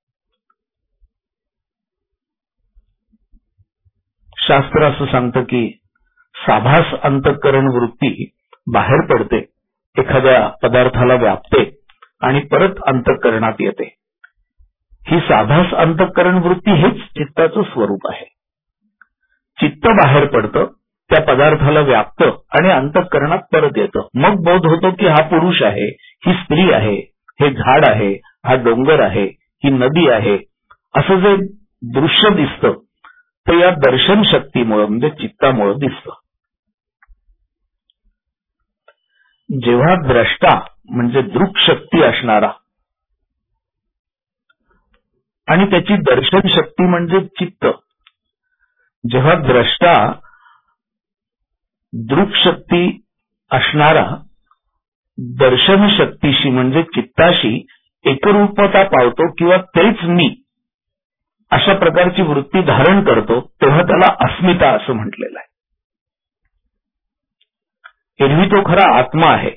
शास्त्र असं सांगतं की साभास अंतःकरण वृत्ती बाहेर पडते, एखाद्या पदार्थाला व्यापते आणि परत अंतःकरणात येते. ही साभास अंतःकरण वृत्ती हेच चित्ताचं स्वरूप आहे. चित्त बाहेर पडतं, त्या पदार्थाला व्यापतं आणि अंतःकरणात परत येतं. मग बोध होतो की हा पुरुष आहे, ही स्त्री आहे, हे झाड आहे, हा डोंगर आहे, ही नदी आहे. असं जे दृश्य दिसतं ते या दर्शन शक्तीमुळे म्हणजे चित्तामुळे दिसतं. जेव्हा द्रष्टा म्हणजे दृक शक्ती असणारा आणि त्याची दर्शन शक्ती म्हणजे चित्त, जेव्हा द्रष्टा दृक शक्ती असणारा दर्शन शक्तीशी म्हणजे चित्ताशी एकरूपता पावतो किंवा तेच मी अशा प्रकारची वृत्ती धारण करतो, तेव्हा त्याला अस्मिता असं म्हटलेलं आहे. एरवी तो खरा आत्मा आहे,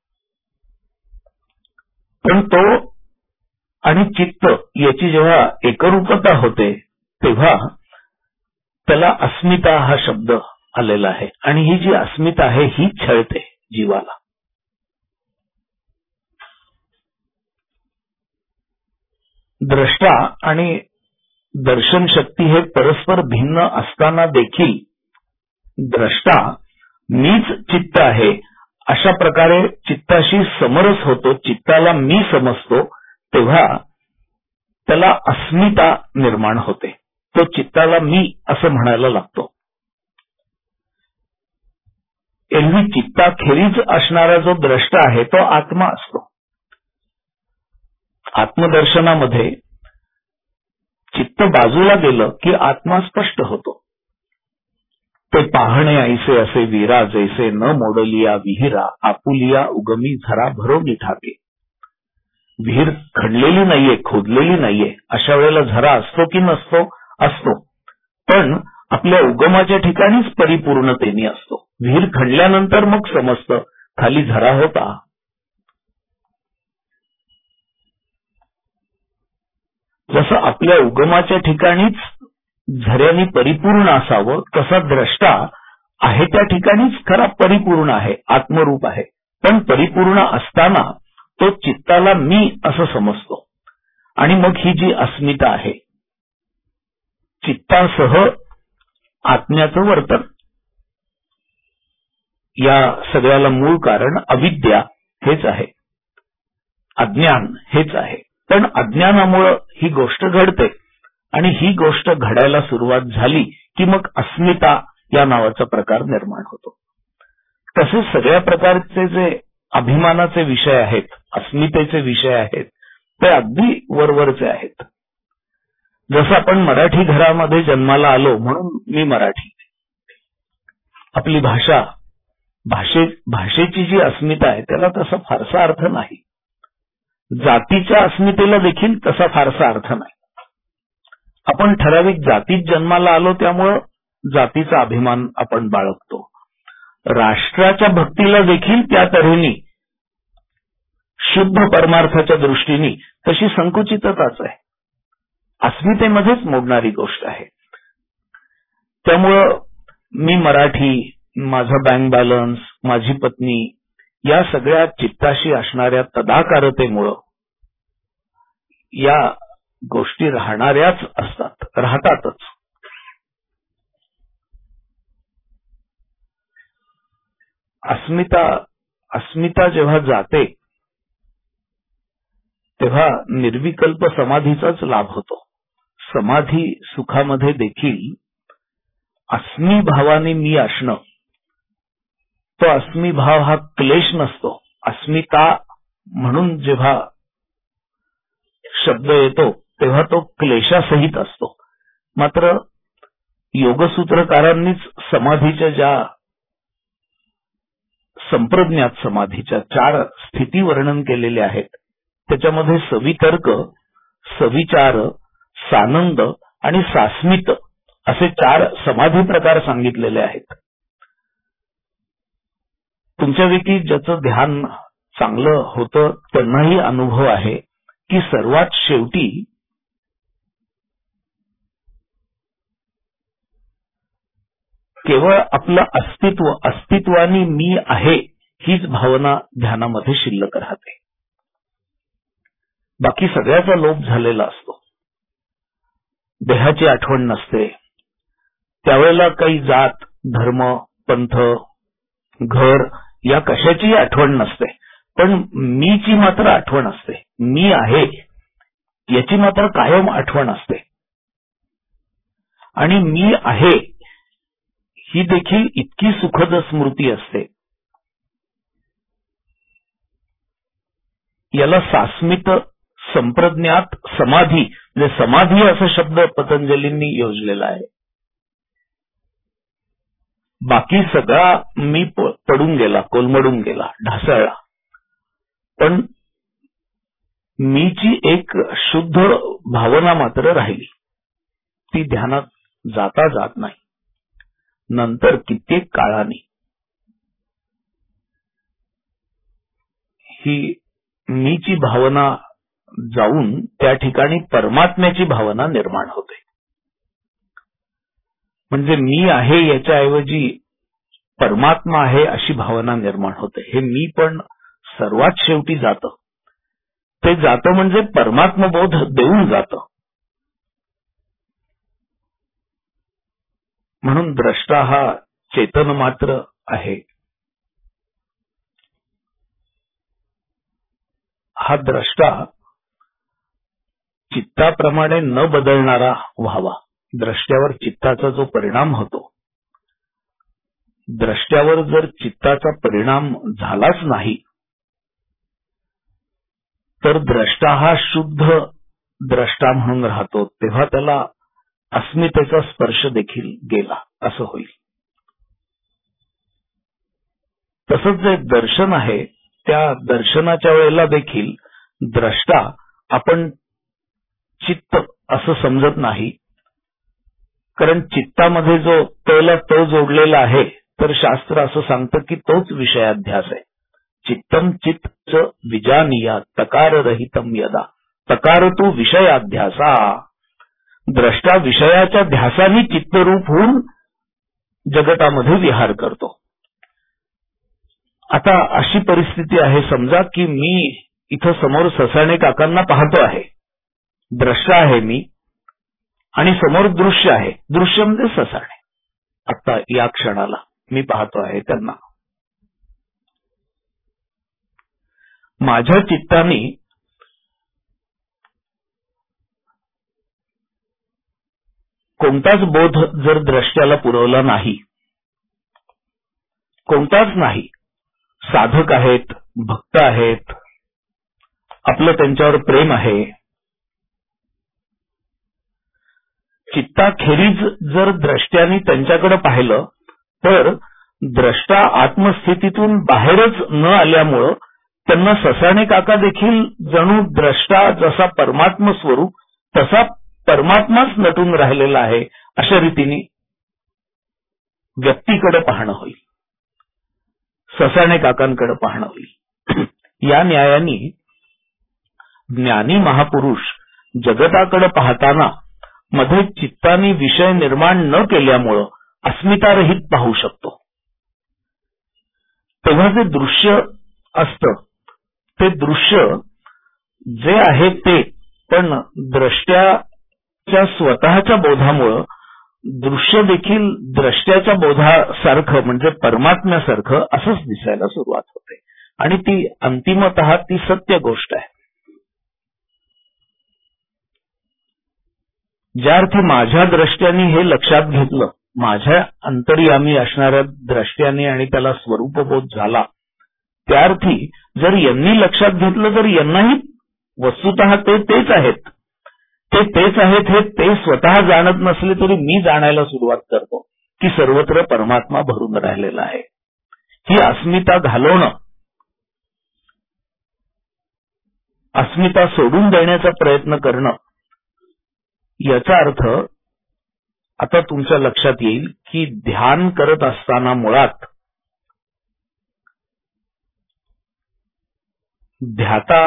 पण तो आणि चित्त याची जेव्हा एकरूपता होते तेव्हा त्याला अस्मिता हा शब्द आलेला आहे. आणि ही जी अस्मिता आहे ही छळते जीवाला. द्रष्टा आणि दर्शन शक्ती हे परस्पर भिन्न असताना देखील द्रष्टा मीच चित्त आहे अशा प्रकारे चित्ताशी समरस होतो, चित्ताला मी समजतो, तेव्हा त्याला अस्मिता निर्माण होते. तो चित्ताला मी असं म्हणायला लागतो. एरवी चित्ताखेरीज असणारा जो द्रष्टा आहे तो आत्मा असतो. आत्मदर्शनामध्ये चित्त बाजूला गेलं की आत्मा स्पष्ट होतो. ते पाहणे ऐसे असे वीरा जैसे न मोडलिया विहिरा आपुलिया उगमी झरा भरोगी ठाके. विहीर खणलेली नाहीये, खोदलेली नाहीये, अशा वेळेला झरा असतो की नसतो? असतो, पण आपल्या उगमाच्या ठिकाणीच परिपूर्णतेने असतो. विहीर खणल्यानंतर मग समजतं खाली झरा होता. जसं आपल्या उगमाच्या ठिकाणीच झऱ्याने परिपूर्ण असावं, तसा द्रष्टा आहे त्या ठिकाणीच खरा परिपूर्ण आहे, आत्मरूप आहे. पण परिपूर्ण असताना तो चित्ताला मी असं समजतो. आणि मग ही जी अस्मिता आहे, चित्तासह आत्म्याचं वर्तन, या सगळ्याला मूळ कारण अविद्या हेच आहे, अज्ञान हेच आहे. पण अज्ञानामुळे ही गोष्ट घडते आणि ही गोष्ट घडायला सुरुवात झाली की मग अस्मिता या नावाचा प्रकार निर्माण होतो. तसेच सगळ्या प्रकारचे जे अभिमानाचे विषय आहेत, अस्मितेचे विषय आहेत, ते अगदी वरवरचे आहेत. जसं आपण मराठी घरामध्ये जन्माला आलो म्हणून मी मराठी, आपली भाषा, भाषेची जी अस्मिता आहे त्याला तसा फारसा अर्थ नाही. जातीच्या अस्मितेला देखील तसा फारसा अर्थ नाही. आपण ठराविक जातीत जन्माला आलो त्यामुळं जातीचा अभिमान आपण बाळगतो. राष्ट्राच्या भक्तीला देखील त्या तऱ्हेने शुद्ध परमार्थाच्या दृष्टीने तशी संकुचितताच आहे, अस्मितेमध्येच मोडणारी गोष्ट आहे. त्यामुळं मी मराठी, माझा बँक बॅलन्स, माझी पत्नी या सगळ्या चित्ताशी असणाऱ्या तदाकारतेमुळं या गोष्टी राहणाऱ्याच असतात, राहतातच. अस्मिता जेव्हा जाते तेव्हा निर्विकल्प समाधीचाच लाभ होतो. समाधी सुखामध्ये देखील अस्मी भावाने मी असणं, तो अस्मी भाव हा क्लेश नसतो. अस्मिता म्हणून जेव्हा शब्द येतो तेव्हा तो क्लेशासहित असतो. मात्र योगसूत्रकारांनीच समाधीच्या ज्या संप्रज्ञात समाधीच्या 4 स्थिती वर्णन केलेले आहेत त्याच्यामध्ये सवितर्क, सविचार, सानंद आणि सास्मित असे 4 समाधी प्रकार सांगितलेले आहेत. तुमच्यापैकी ज्याचं ध्यान चांगलं होतं त्यांनाही अनुभव आहे की सर्वात शेवटी केवळ आपलं अस्तित्वाने मी आहे हीच भावना ध्यानामध्ये शिल्लक राहते. बाकी सगळ्याचा लोप झालेला असतो. देहाची आठवण नसते. त्यावेळेला काही जात, धर्म, पंथ, घर या कशाचीही आठवण नसते. पण मीची मात्र आठवण असते. मी आहे याची मात्र कायम आठवण असते. आणि मी आहे ही देखील इतकी सुखद स्मृती असते. याला सास्मित संप्रज्ञात समाधी, म्हणजे समाधी असा शब्द पतंजलींनी योजलेला आहे. बाकी सगळा मी पडून गेला, कोलमडून गेला, ढासळला. पण मीची एक शुद्ध भावना मात्र राहिली. ती ध्यानात जाता जात नाही. नंतर कित्येक काळाने ही मीची भावना जाऊन त्या ठिकाणी परमात्म्याची भावना निर्माण होते. म्हणजे मी आहे याच्याऐवजी परमात्मा आहे अशी भावना निर्माण होते. हे मी पण सर्वात शेवटी जातं. ते जातं म्हणजे परमात्मबोध देऊन जातं. म्हणून द्रष्टा हा चेतन मात्र आहे. हा द्रष्टा चित्ताप्रमाणे न बदलणारा व्हावा. द्रष्ट्यावर चित्ताचा जो परिणाम होतो, द्रष्ट्यावर जर चित्ताचा परिणाम झालाच नाही तर द्रष्टा हा शुद्ध द्रष्टा म्हणून राहतो. तेव्हा त्याला अस्मितेचा स्पर्श देखील गेला असं होईल. तसंच जे दर्शन आहे त्या दर्शनाच्या वेळेला देखील द्रष्टा आपण चित्त असं समजत नाही. कारण चित्तामध्ये जो तला तो जोडलेला आहे तर शास्त्र असं सांगतं की तोच विषयाध्यास आहे. चित्तम चित्त विजानीया तकाररहितम यदा तकार तू विषयाध्यासा. द्रष्टा विषयाच्या ध्यासाने चित्तरूप होऊन जगतामध्ये विहार करतो. आता अशी परिस्थिती आहे, समजा की मी इथं समोर ससाणे काकांना पाहतो आहे. द्रष्टा आहे मी आणि समोर दृश्य आहे. दृश्य म्हणजे ससाणे. आता या क्षणाला मी पाहतो आहे त्यांना. माझ्या चित्ताने कोणताच बोध जर द्रष्ट्याला पुरवला नाही, कोणताच नाही. साधक आहेत, भक्त आहेत, आपलं त्यांच्यावर प्रेम आहे. चित्ताखेरीज जर द्रष्ट्याने त्यांच्याकडे पाहिलं तर द्रष्टा आत्मस्थितीतून बाहेरच न आल्यामुळं त्यांना ससाणे काका देखील जणू द्रष्टा जसा परमात्म स्वरूप तसा परमात्माच नटून राहिलेला आहे अशा रीतीने व्यक्तीकडे पाहणं होईल, ससाणे काकांकडे पाहणं होईल. या न्यायाने ज्ञानी महापुरुष जगताकडे पाहताना मध्ये चित्ताने विषय निर्माण न केल्यामुळं अस्मितारहित पाहू शकतो. तेव्हा जे दृश्य असतं ते दृश्य जे आहे ते, पण द्रष्ट्याच्या स्वतःच्या बोधामुळं दृश्य देखील द्रष्ट्याच्या बोधासारखं म्हणजे परमात्म्यासारखं असंच दिसायला सुरुवात होते. आणि ती अंतिमतः ती सत्य गोष्ट आहे. ज्या अर्थी माझ्या द्रष्ट्याने हे लक्षात घेतलं, माझ्या अंतर्यामी असणाऱ्या द्रष्ट्याने, आणि त्याला स्वरूपबोध झाला, त्या अर्थी जर यांनी लक्षात घेतलं तर यांनाही वस्तुतः ते तेच आहेत, ते तेच आहेत हे ते स्वतः जाणत नसले तरी मी जाणायला सुरुवात करतो की सर्वत्र परमात्मा भरून राहिलेला आहे. ही अस्मिता घालवणं, अस्मिता सोडून देण्याचा प्रयत्न करणं, याचा अर्थ आता तुमच्या लक्षात येईल की ध्यान करत असताना मुळात ध्याता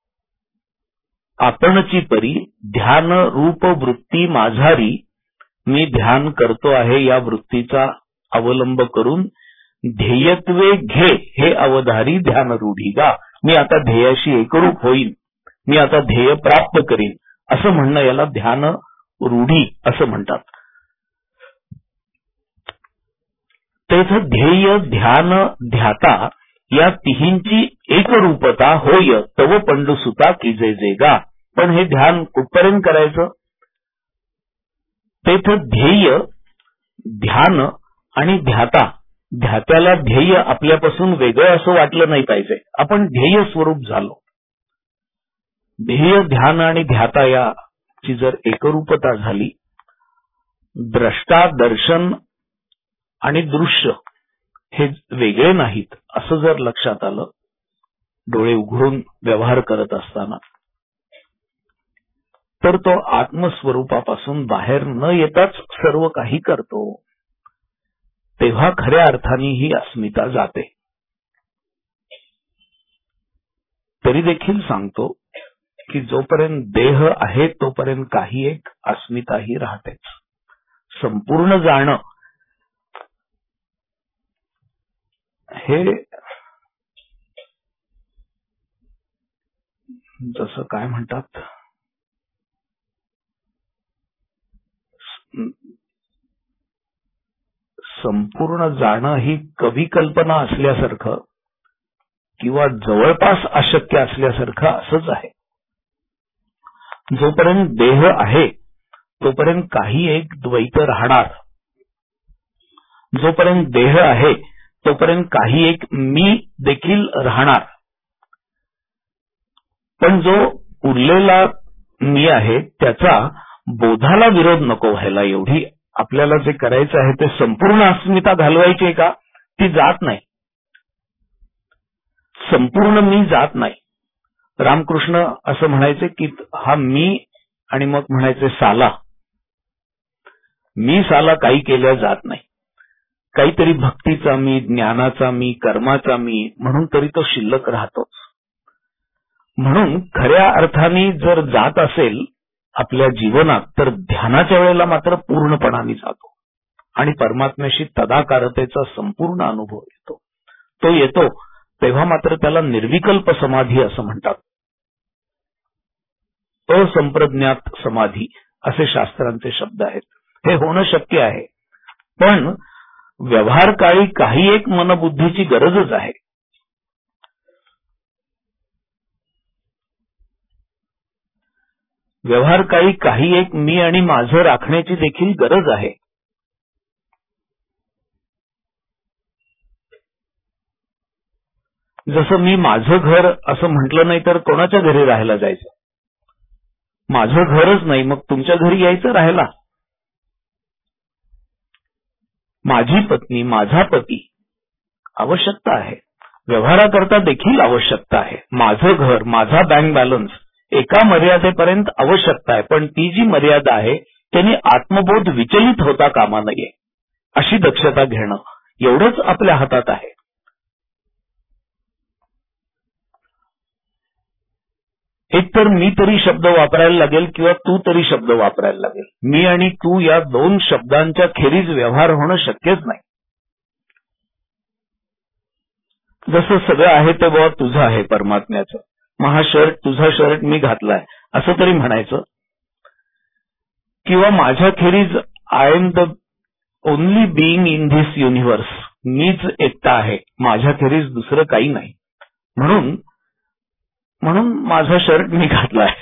आपणची परी ध्यान रूप वृत्ती माझारी मी ध्यान करतो आहे या वृत्तीचा अवलंब करून ध्येयत्वे घे हे अवधारी ध्यान रूढीगा. मी आता ध्येयाशी एकरूप होईन, मी आता ध्येय प्राप्त करीन असं म्हणणं याला ध्यान रूढी असं म्हणतात. तेथ ध्येय ध्यान ध्याता या तिहींची एकरूपता होय तव पंडुसुता की जे जेगा. पण हे ध्यान कुठपर्यंत करायचं? तेथ ध्येय ध्यान आणि ध्याता, ध्यात्याला ध्येय आपल्यापासून वेगळं असं वाटलं नाही पाहिजे. आपण ध्येय स्वरूप झालो. ध्येय ध्यान आणि ध्याता याची जर एकरूपता झाली, द्रष्टा दर्शन आणि दृश्य हे वेगळे नाहीत असं जर लक्षात आलं डोळे उघडून व्यवहार करत असताना, तर तो आत्मस्वरूपापासून बाहेर न येताच सर्व काही करतो. तेव्हा खऱ्या अर्थाने ही अस्मिता जाते. तरी देखील सांगतो की जोपर्यंत देह आहे तोपर्यंत काही एक अस्मिताही राहतेच. संपूर्ण जाणं हे जसं काय म्हणतात, संपूर्ण जाणं ही कवी कल्पना असल्यासारखं किंवा जवळपास अशक्य असल्यासारखं असंच आहे. जोपर्यंत देह आहे तोपर्यंत काही एक द्वैत राहणार. जोपर्यंत देह आहे तोपर्यंत काही एक मी देखील राहणार. पण जो उरलेला मी आहे त्याचा बोधाला विरोध नको व्हायला. एवढी आपल्याला जे करायचं आहे ते संपूर्ण अस्मिता घालवायची आहे का? ती जात नाही. संपूर्ण मी जात नाही. रामकृष्ण असं म्हणायचे की हा मी, आणि मग म्हणायचे साला. मी साला काही केल्या जात नाही. काहीतरी भक्तीचा मी, ज्ञानाचा मी, कर्माचा मी म्हणून तरी तो शिल्लक राहतोच. म्हणून खऱ्या अर्थाने जर जात असेल आपल्या जीवनात तर ध्यानाच्या वेळेला मात्र पूर्णपणाने जातो आणि परमात्म्याशी तदाकारतेचा संपूर्ण अनुभव येतो. तो येतो तेव्हा मात्र त्याला निर्विकल्प समाधी असं म्हणतात. असंप्रज्ञात समाधी असे शास्त्रांचे शब्द आहेत. हे होणं शक्य आहे, पण व्यवहार काळी काही एक मनबुद्धीची गरजच आहे. व्यवहार काळी काही एक मी आणि माझं राखण्याची देखील गरज आहे. जसं मी माझं घर असं म्हटलं नाही तर कोणाच्या घरी राहायला जायचं? माझं घरच नाही, मग तुमच्या घरी यायचं राहायला. माझी पत्नी, माझा पती आवश्यकता आहे. व्यवहाराकरता देखील आवश्यकता आहे. माझं घर, माझा बँक बॅलन्स एका मर्यादेपर्यंत आवश्यकता आहे, पण ती जी मर्यादा आहे त्याने आत्मबोध विचलित होता कामा नये अशी दक्षता घेणं एवढंच आपल्या हातात आहे. एकतर मी तरी शब्द वापरायला लागेल किंवा तू तरी शब्द वापरायला लागेल. मी आणि तू या दोन शब्दांच्या खेरीज व्यवहार होणं शक्यच नाही. जसं सगळं आहे ते बाबा तुझं आहे परमात्म्याचं, मग हा शर्ट तुझा शर्ट मी घातलाय असं तरी म्हणायचं, किंवा माझ्या खेरीज I am the only being in this universe, मीच एकटा आहे, माझ्या खेरीज दुसरं काही नाही, म्हणून माझा शर्ट मी घातलाय.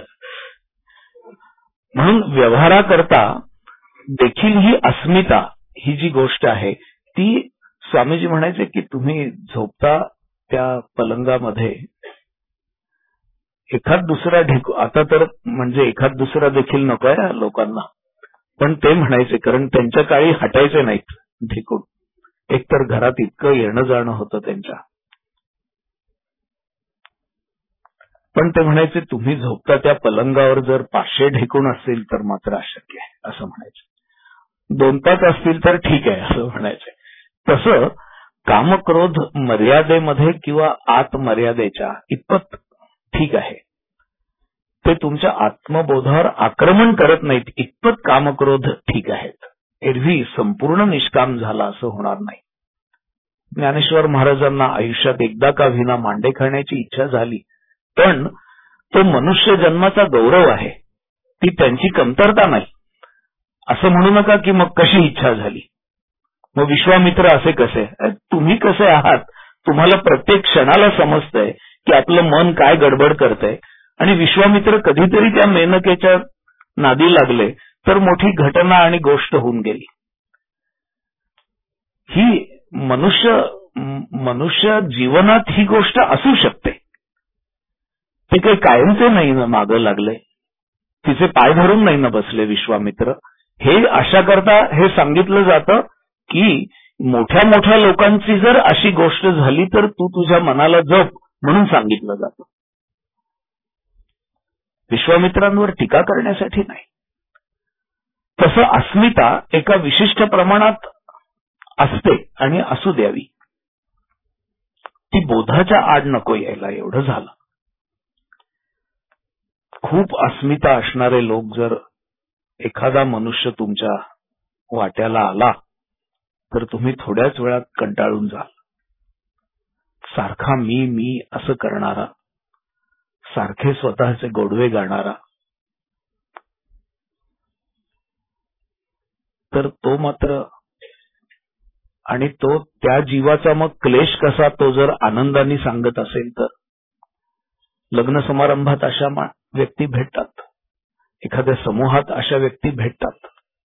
म्हणून व्यवहाराकरता देखील ही अस्मिता ही जी गोष्ट आहे ती स्वामीजी म्हणायचे की तुम्ही झोपता त्या पलंगामध्ये एखाद दुसरा ढेकू, आता तर म्हणजे एखाद दुसरा देखील नको आहे लोकांना, पण ते म्हणायचे कारण त्यांच्या काळी हटायचे नाहीत ढेकून, एकतर घरात इतकं येणं जाणं होतं त्यांच्या. पण ते म्हणायचे तुम्ही झोपता त्या पलंगावर जर 500 ढेकून असतील तर मात्र अशक्य आहे असं म्हणायचे. 2-5 असतील तर ठीक आहे असं म्हणायचे. तसं कामक्रोध मर्यादेमध्ये किंवा आत्मर्यादेच्या इतपत ठीक आहे, ते तुमच्या आत्मबोधावर आक्रमण करत नाहीत इतपत कामक्रोध ठीक आहेत. एरवी संपूर्ण निष्काम झाला असं होणार नाही. ज्ञानेश्वर महाराजांना आयुष्यात एकदा का विना मांडे खाण्याची इच्छा झाली, पण तो मनुष्य जन्माचा गौरव आहे, ती त्यांची कमतरता नाही. असं म्हणू नका की मग कशी इच्छा झाली, मग विश्वामित्र असे कसे. तुम्ही कसे आहात तुम्हाला प्रत्येक क्षणाला समजतंय की आपलं मन काय गडबड करतंय, आणि विश्वामित्र कधीतरी त्या मेनकेच्या नादी लागले तर मोठी घटना आणि गोष्ट होऊन गेली. ही मनुष्य जीवनात ही गोष्ट असू शकते. ते काही कायमचे नाही ना मागं लागले, तिचे पाय धरून नाही ना बसले विश्वामित्र. हे अशा करता हे सांगितलं जातं की मोठ्या मोठ्या लोकांची जर अशी गोष्ट झाली तर तू तुझ्या मनाला जप म्हणून सांगितलं जातं, विश्वामित्रांवर टीका करण्यासाठी नाही. तसं अस्मिता एका विशिष्ट प्रमाणात असते आणि असू द्यावी, ती बोधाच्या आड नको यायला, एवढं झालं. खूप अस्मिता असणारे लोक जर एखादा मनुष्य तुमच्या वाट्याला आला तर तुम्ही थोड्याच वेळात कंटाळून जाल. सारखा मी मी असं करणारा, सारखे स्वतःचे गोडवे गाणारा, तर तो मात्र, आणि तो त्या जीवाचा मग क्लेश कसा तो जर आनंदाने सांगत असेल तर. लग्न समारंभात अशा व्यक्ती भेटतात, एखाद्या समूहात अशा व्यक्ती भेटतात.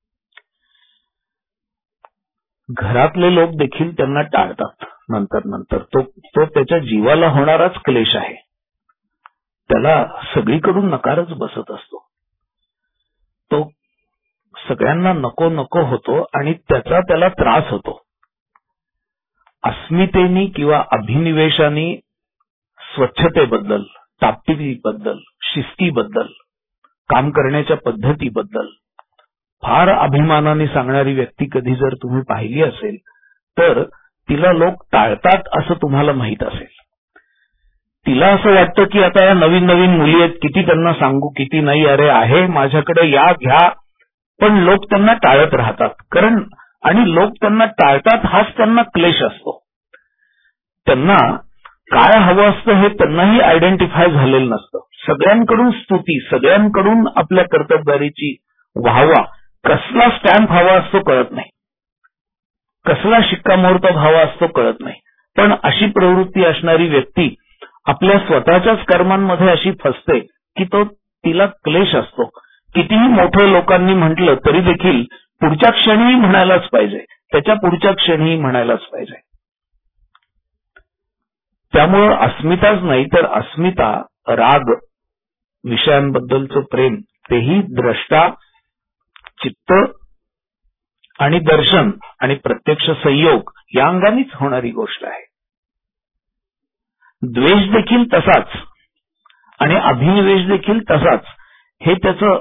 घरातले लोक देखील त्यांना टाळतात. नंतर तो त्याच्या जीवाला होणाराच क्लेश आहे, त्याला सगळीकडून नकारच बसत असतो. तो सगळ्यांना नको नको होतो आणि त्याचा त्याला त्रास होतो. अस्मितेनी किंवा अभिनिवेशाने स्वच्छतेबद्दल, टापटीपबद्दल, शिस्तीबद्दल, काम करण्याच्या पद्धतीबद्दल फार अभिमानाने सांगणारी व्यक्ती कधी जर तुम्ही पाहिली असेल तर तिला लोक टाळतात असं तुम्हाला माहित असेल. तिला असं वाटतं की आता या नवीन नवीन मुली आहेत, किती त्यांना सांगू किती नाही, अरे आहे माझ्याकडे या घ्या, पण लोक त्यांना टाळत राहतात. कारण आणि लोक त्यांना टाळतात हाच त्यांना क्लेश असतो. त्यांना काय हवं असतं हे त्यांनाही आयडेंटिफाय झालेलं नसतं. सगळ्यांकडून स्तुती, सगळ्यांकडून आपल्या कर्तबगारीची वाहवा, कसला स्टॅम्प हवा असतो कळत नाही, कसला शिक्कामोर्तब हवा असतो कळत नाही. पण अशी प्रवृत्ती असणारी व्यक्ती आपल्या स्वतःच्याच कर्मांमध्ये अशी फसते की तिला क्लेश असतो. कितीही मोठं लोकांनी म्हटलं तरी देखील पुढच्या क्षणीही म्हणायलाच पाहिजे, त्याच्या पुढच्या क्षणीही म्हणायलाच पाहिजे. त्यामुळं अस्मिताच नाही तर अस्मिता, राग, विषयांबद्दलचं प्रेम, तेही द्रष्टा, चित्त आणि दर्शन आणि प्रत्यक्ष संयोग या अंगानेच होणारी गोष्ट आहे. द्वेष देखील तसाच आणि अभिनिवेश देखील तसाच. हे त्याचं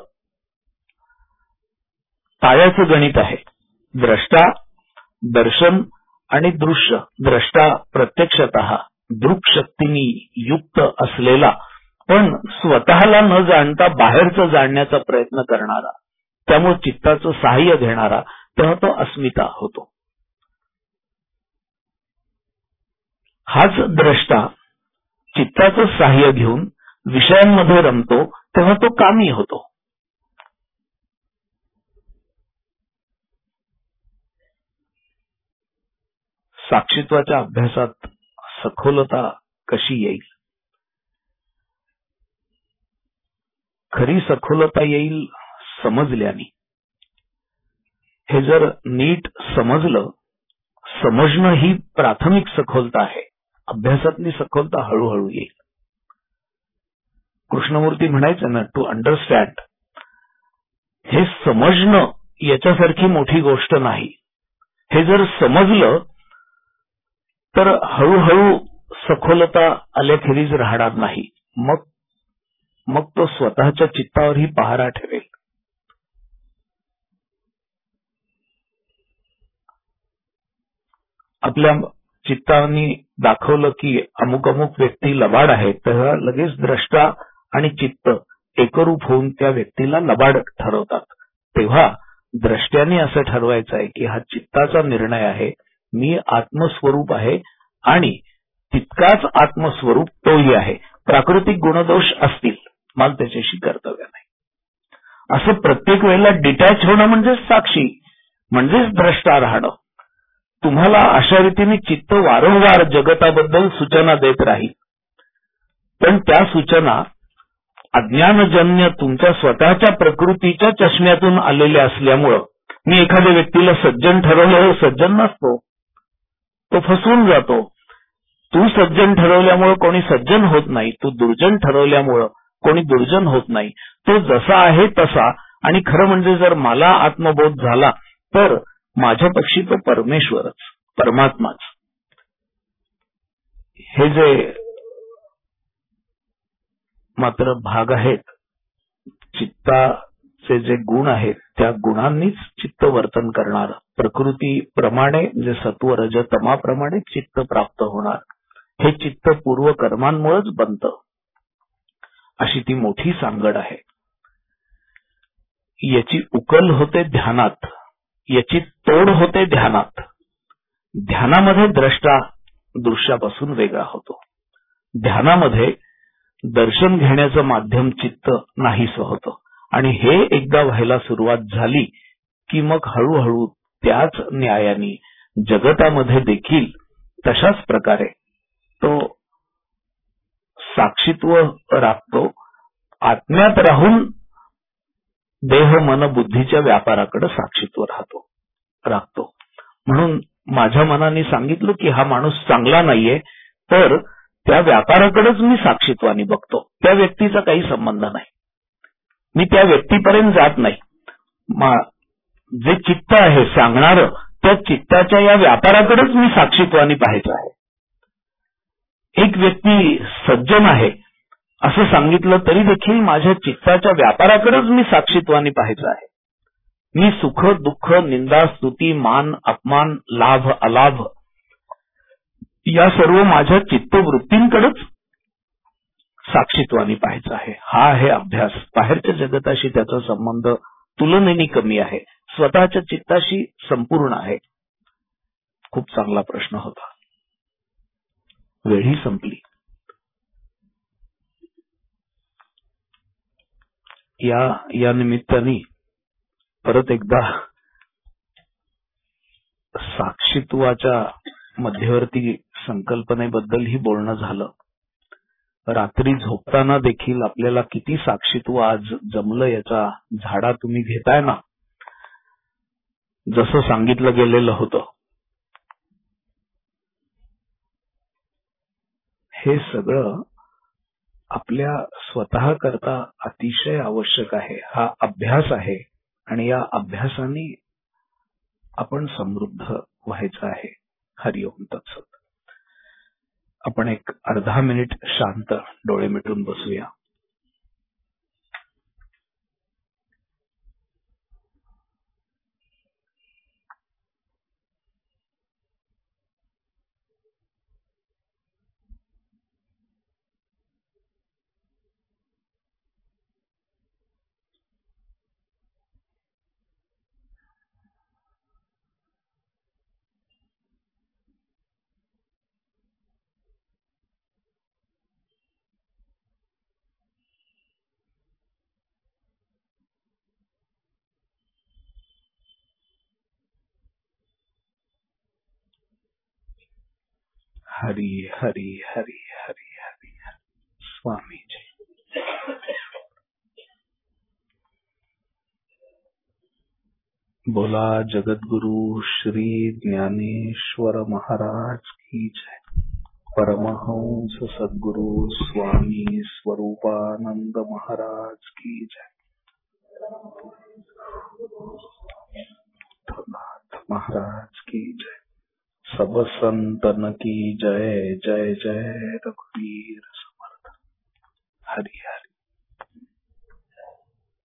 ताळ्याचं गणित आहे. द्रष्टा, दर्शन आणि दृश्य. द्रष्टा प्रत्यक्षतः दृक्शक्तीने युक्त असलेला पण स्वतःला न जाणता बाहेरचं जाणण्याचा प्रयत्न करणारा, त्यामुळे चित्ताचं सहाय्य घेणारा, तेव्हा तो अस्मिता होतो. हाच द्रष्टा चित्ताचं सहाय्य घेऊन विषयांमध्ये रमतो, तेव्हा तो कामी होतो. साक्षीत्वाच्या अभ्यासात सखोलता कशी येईल? खरी सखोलता येईल समजल्याने. हे जर नीट समजलं, समजणं ही प्राथमिक सखोलता आहे. अभ्यासातली सखोलता हळूहळू येईल. कृष्णमूर्ती म्हणायचं ना, टू अंडरस्टँड. हे समजणं याच्यासारखी मोठी गोष्ट नाही. हे जर समजलं तर हळूहळू सखोलता आल्याखेरीज राहणार नाही. मग तो स्वतःच्या चित्तावरही पहारा ठेवेल. आपल्या चित्ताने दाखवलं की अमुक अमुक व्यक्ती लबाड आहे, तेव्हा लगेच द्रष्टा आणि चित्त एकरूप होऊन त्या व्यक्तीला लबाड ठरवतात. तेव्हा द्रष्ट्याने असं ठरवायचं आहे की हा चित्ताचा निर्णय आहे, मी आत्मस्वरूप आहे आणि तितकाच आत्मस्वरूप तोही आहे. प्राकृतिक गुणदोष असतील, मला त्याच्याशी कर्तव्य नाही. असं प्रत्येक वेळेला डिटॅच होणं म्हणजेच साक्षी, म्हणजेच द्रष्टा राहणं. तुम्हाला अशा रीतीने चित्त वारंवार जगताबद्दल सूचना देत राहील, पण त्या सूचना अज्ञानजन्य तुमच्या स्वतःच्या प्रकृतीच्या चष्म्यातून आलेल्या असल्यामुळं मी एखाद्या व्यक्तीला सज्जन ठरवलं, सज्जन नसतो, तो फसवून जातो. तू सज्जन ठरवल्यामुळं कोणी सज्जन होत नाही, तू दुर्जन ठरवल्यामुळं कोणी दुर्जन होत नाही. तो जसा आहे तसा. आणि खरं म्हणजे जर मला आत्मबोध झाला तर माझ्या पक्षी तो परमेश्वरच, परमात्माच. हे जे मात्र भाग आहेत, चित्ताचे जे गुण आहेत, त्या गुणांनीच चित्त वर्तन करणार. प्रकृतीप्रमाणे म्हणजे सत्व रज तमाप्रमाणे चित्त प्राप्त होणार. हे चित्त पूर्व कर्मांमुळेच बनतं, अशी ती मोठी सांगड आहे. याची उकल होते ध्यानात, याची तोड होते ध्यानात. ध्यानामध्ये द्रष्टा दृश्यापासून वेगळा होतो. ध्यानामध्ये दर्शन घेण्याचं माध्यम चित्त नाहीसं होतं. आणि हे एकदा व्हायला सुरुवात झाली की मग हळूहळू त्याच न्यायाने जगतामध्ये देखील तशाच प्रकारे तो साक्षीत्व राखतो. आत्म्यात राहून देह मन बुद्धीच्या व्यापाराकडे साक्षीत्व राखतो. म्हणून माझ्या मनाने सांगितलं की हा माणूस चांगला नाहीये, तर त्या व्यापाराकडेच मी साक्षीत्वाने बघतो. त्या व्यक्तीचा काही संबंध नाही, मी त्या व्यक्तीपर्यंत जात नाही. जे चित्त आहे सांगणारं, त्या चित्ताच्या या व्यापाराकडेच मी साक्षीत्वाने पाहायचं आहे. एक व्यक्ती सज्जन आहे असं सांगितलं तरी देखील माझ्या चित्ताच्या व्यापाराकडेच मी साक्षीत्वाने पाहायचं आहे. मी सुख दुःख निंदा स्तुती मान अपमान लाभ अलाभ या सर्व माझ्या चित्तवृत्तींकडेच साक्षीत्वाने पाहायचं आहे. हा आहे अभ्यास. बाहेरच्या जगताशी त्याचा संबंध तुलनेने कमी आहे, स्वतःच्या चित्ताशी संपूर्ण आहे. खूप चांगला प्रश्न होता. वेळही संपली. या निमित्ताने परत एकदा साक्षीत्वाच्या मध्यवर्ती संकल्पनेबद्दलही बोलणं झालं. रात्री झोपताना देखील आपल्याला किती साक्षीत्व आज जमलं याचा झाडा तुम्ही घेताय ना. जसं सांगितलं गेलेलं होतं, हे सगळं आपल्या स्वतः करता अतिशय आवश्यक आहे. हा अभ्यास आहे आणि या अभ्यासाने आपण समृद्ध व्हायचं आहे. हरिओम तत्सत. आपण एक अर्धा मिनिट शांत डोळे मिटून बसूया. हरी हरी हरी हरी हरी स्वामी जी। बोला जगद्गुरु श्री ज्ञानेश्वर महाराज की जय। परमहंस सद्गुरु स्वामी स्वरूपानंद महाराज की जय। नाथ महाराज की जय। सब संतन की जय। जय जय रघुवीर समर्थ। हरि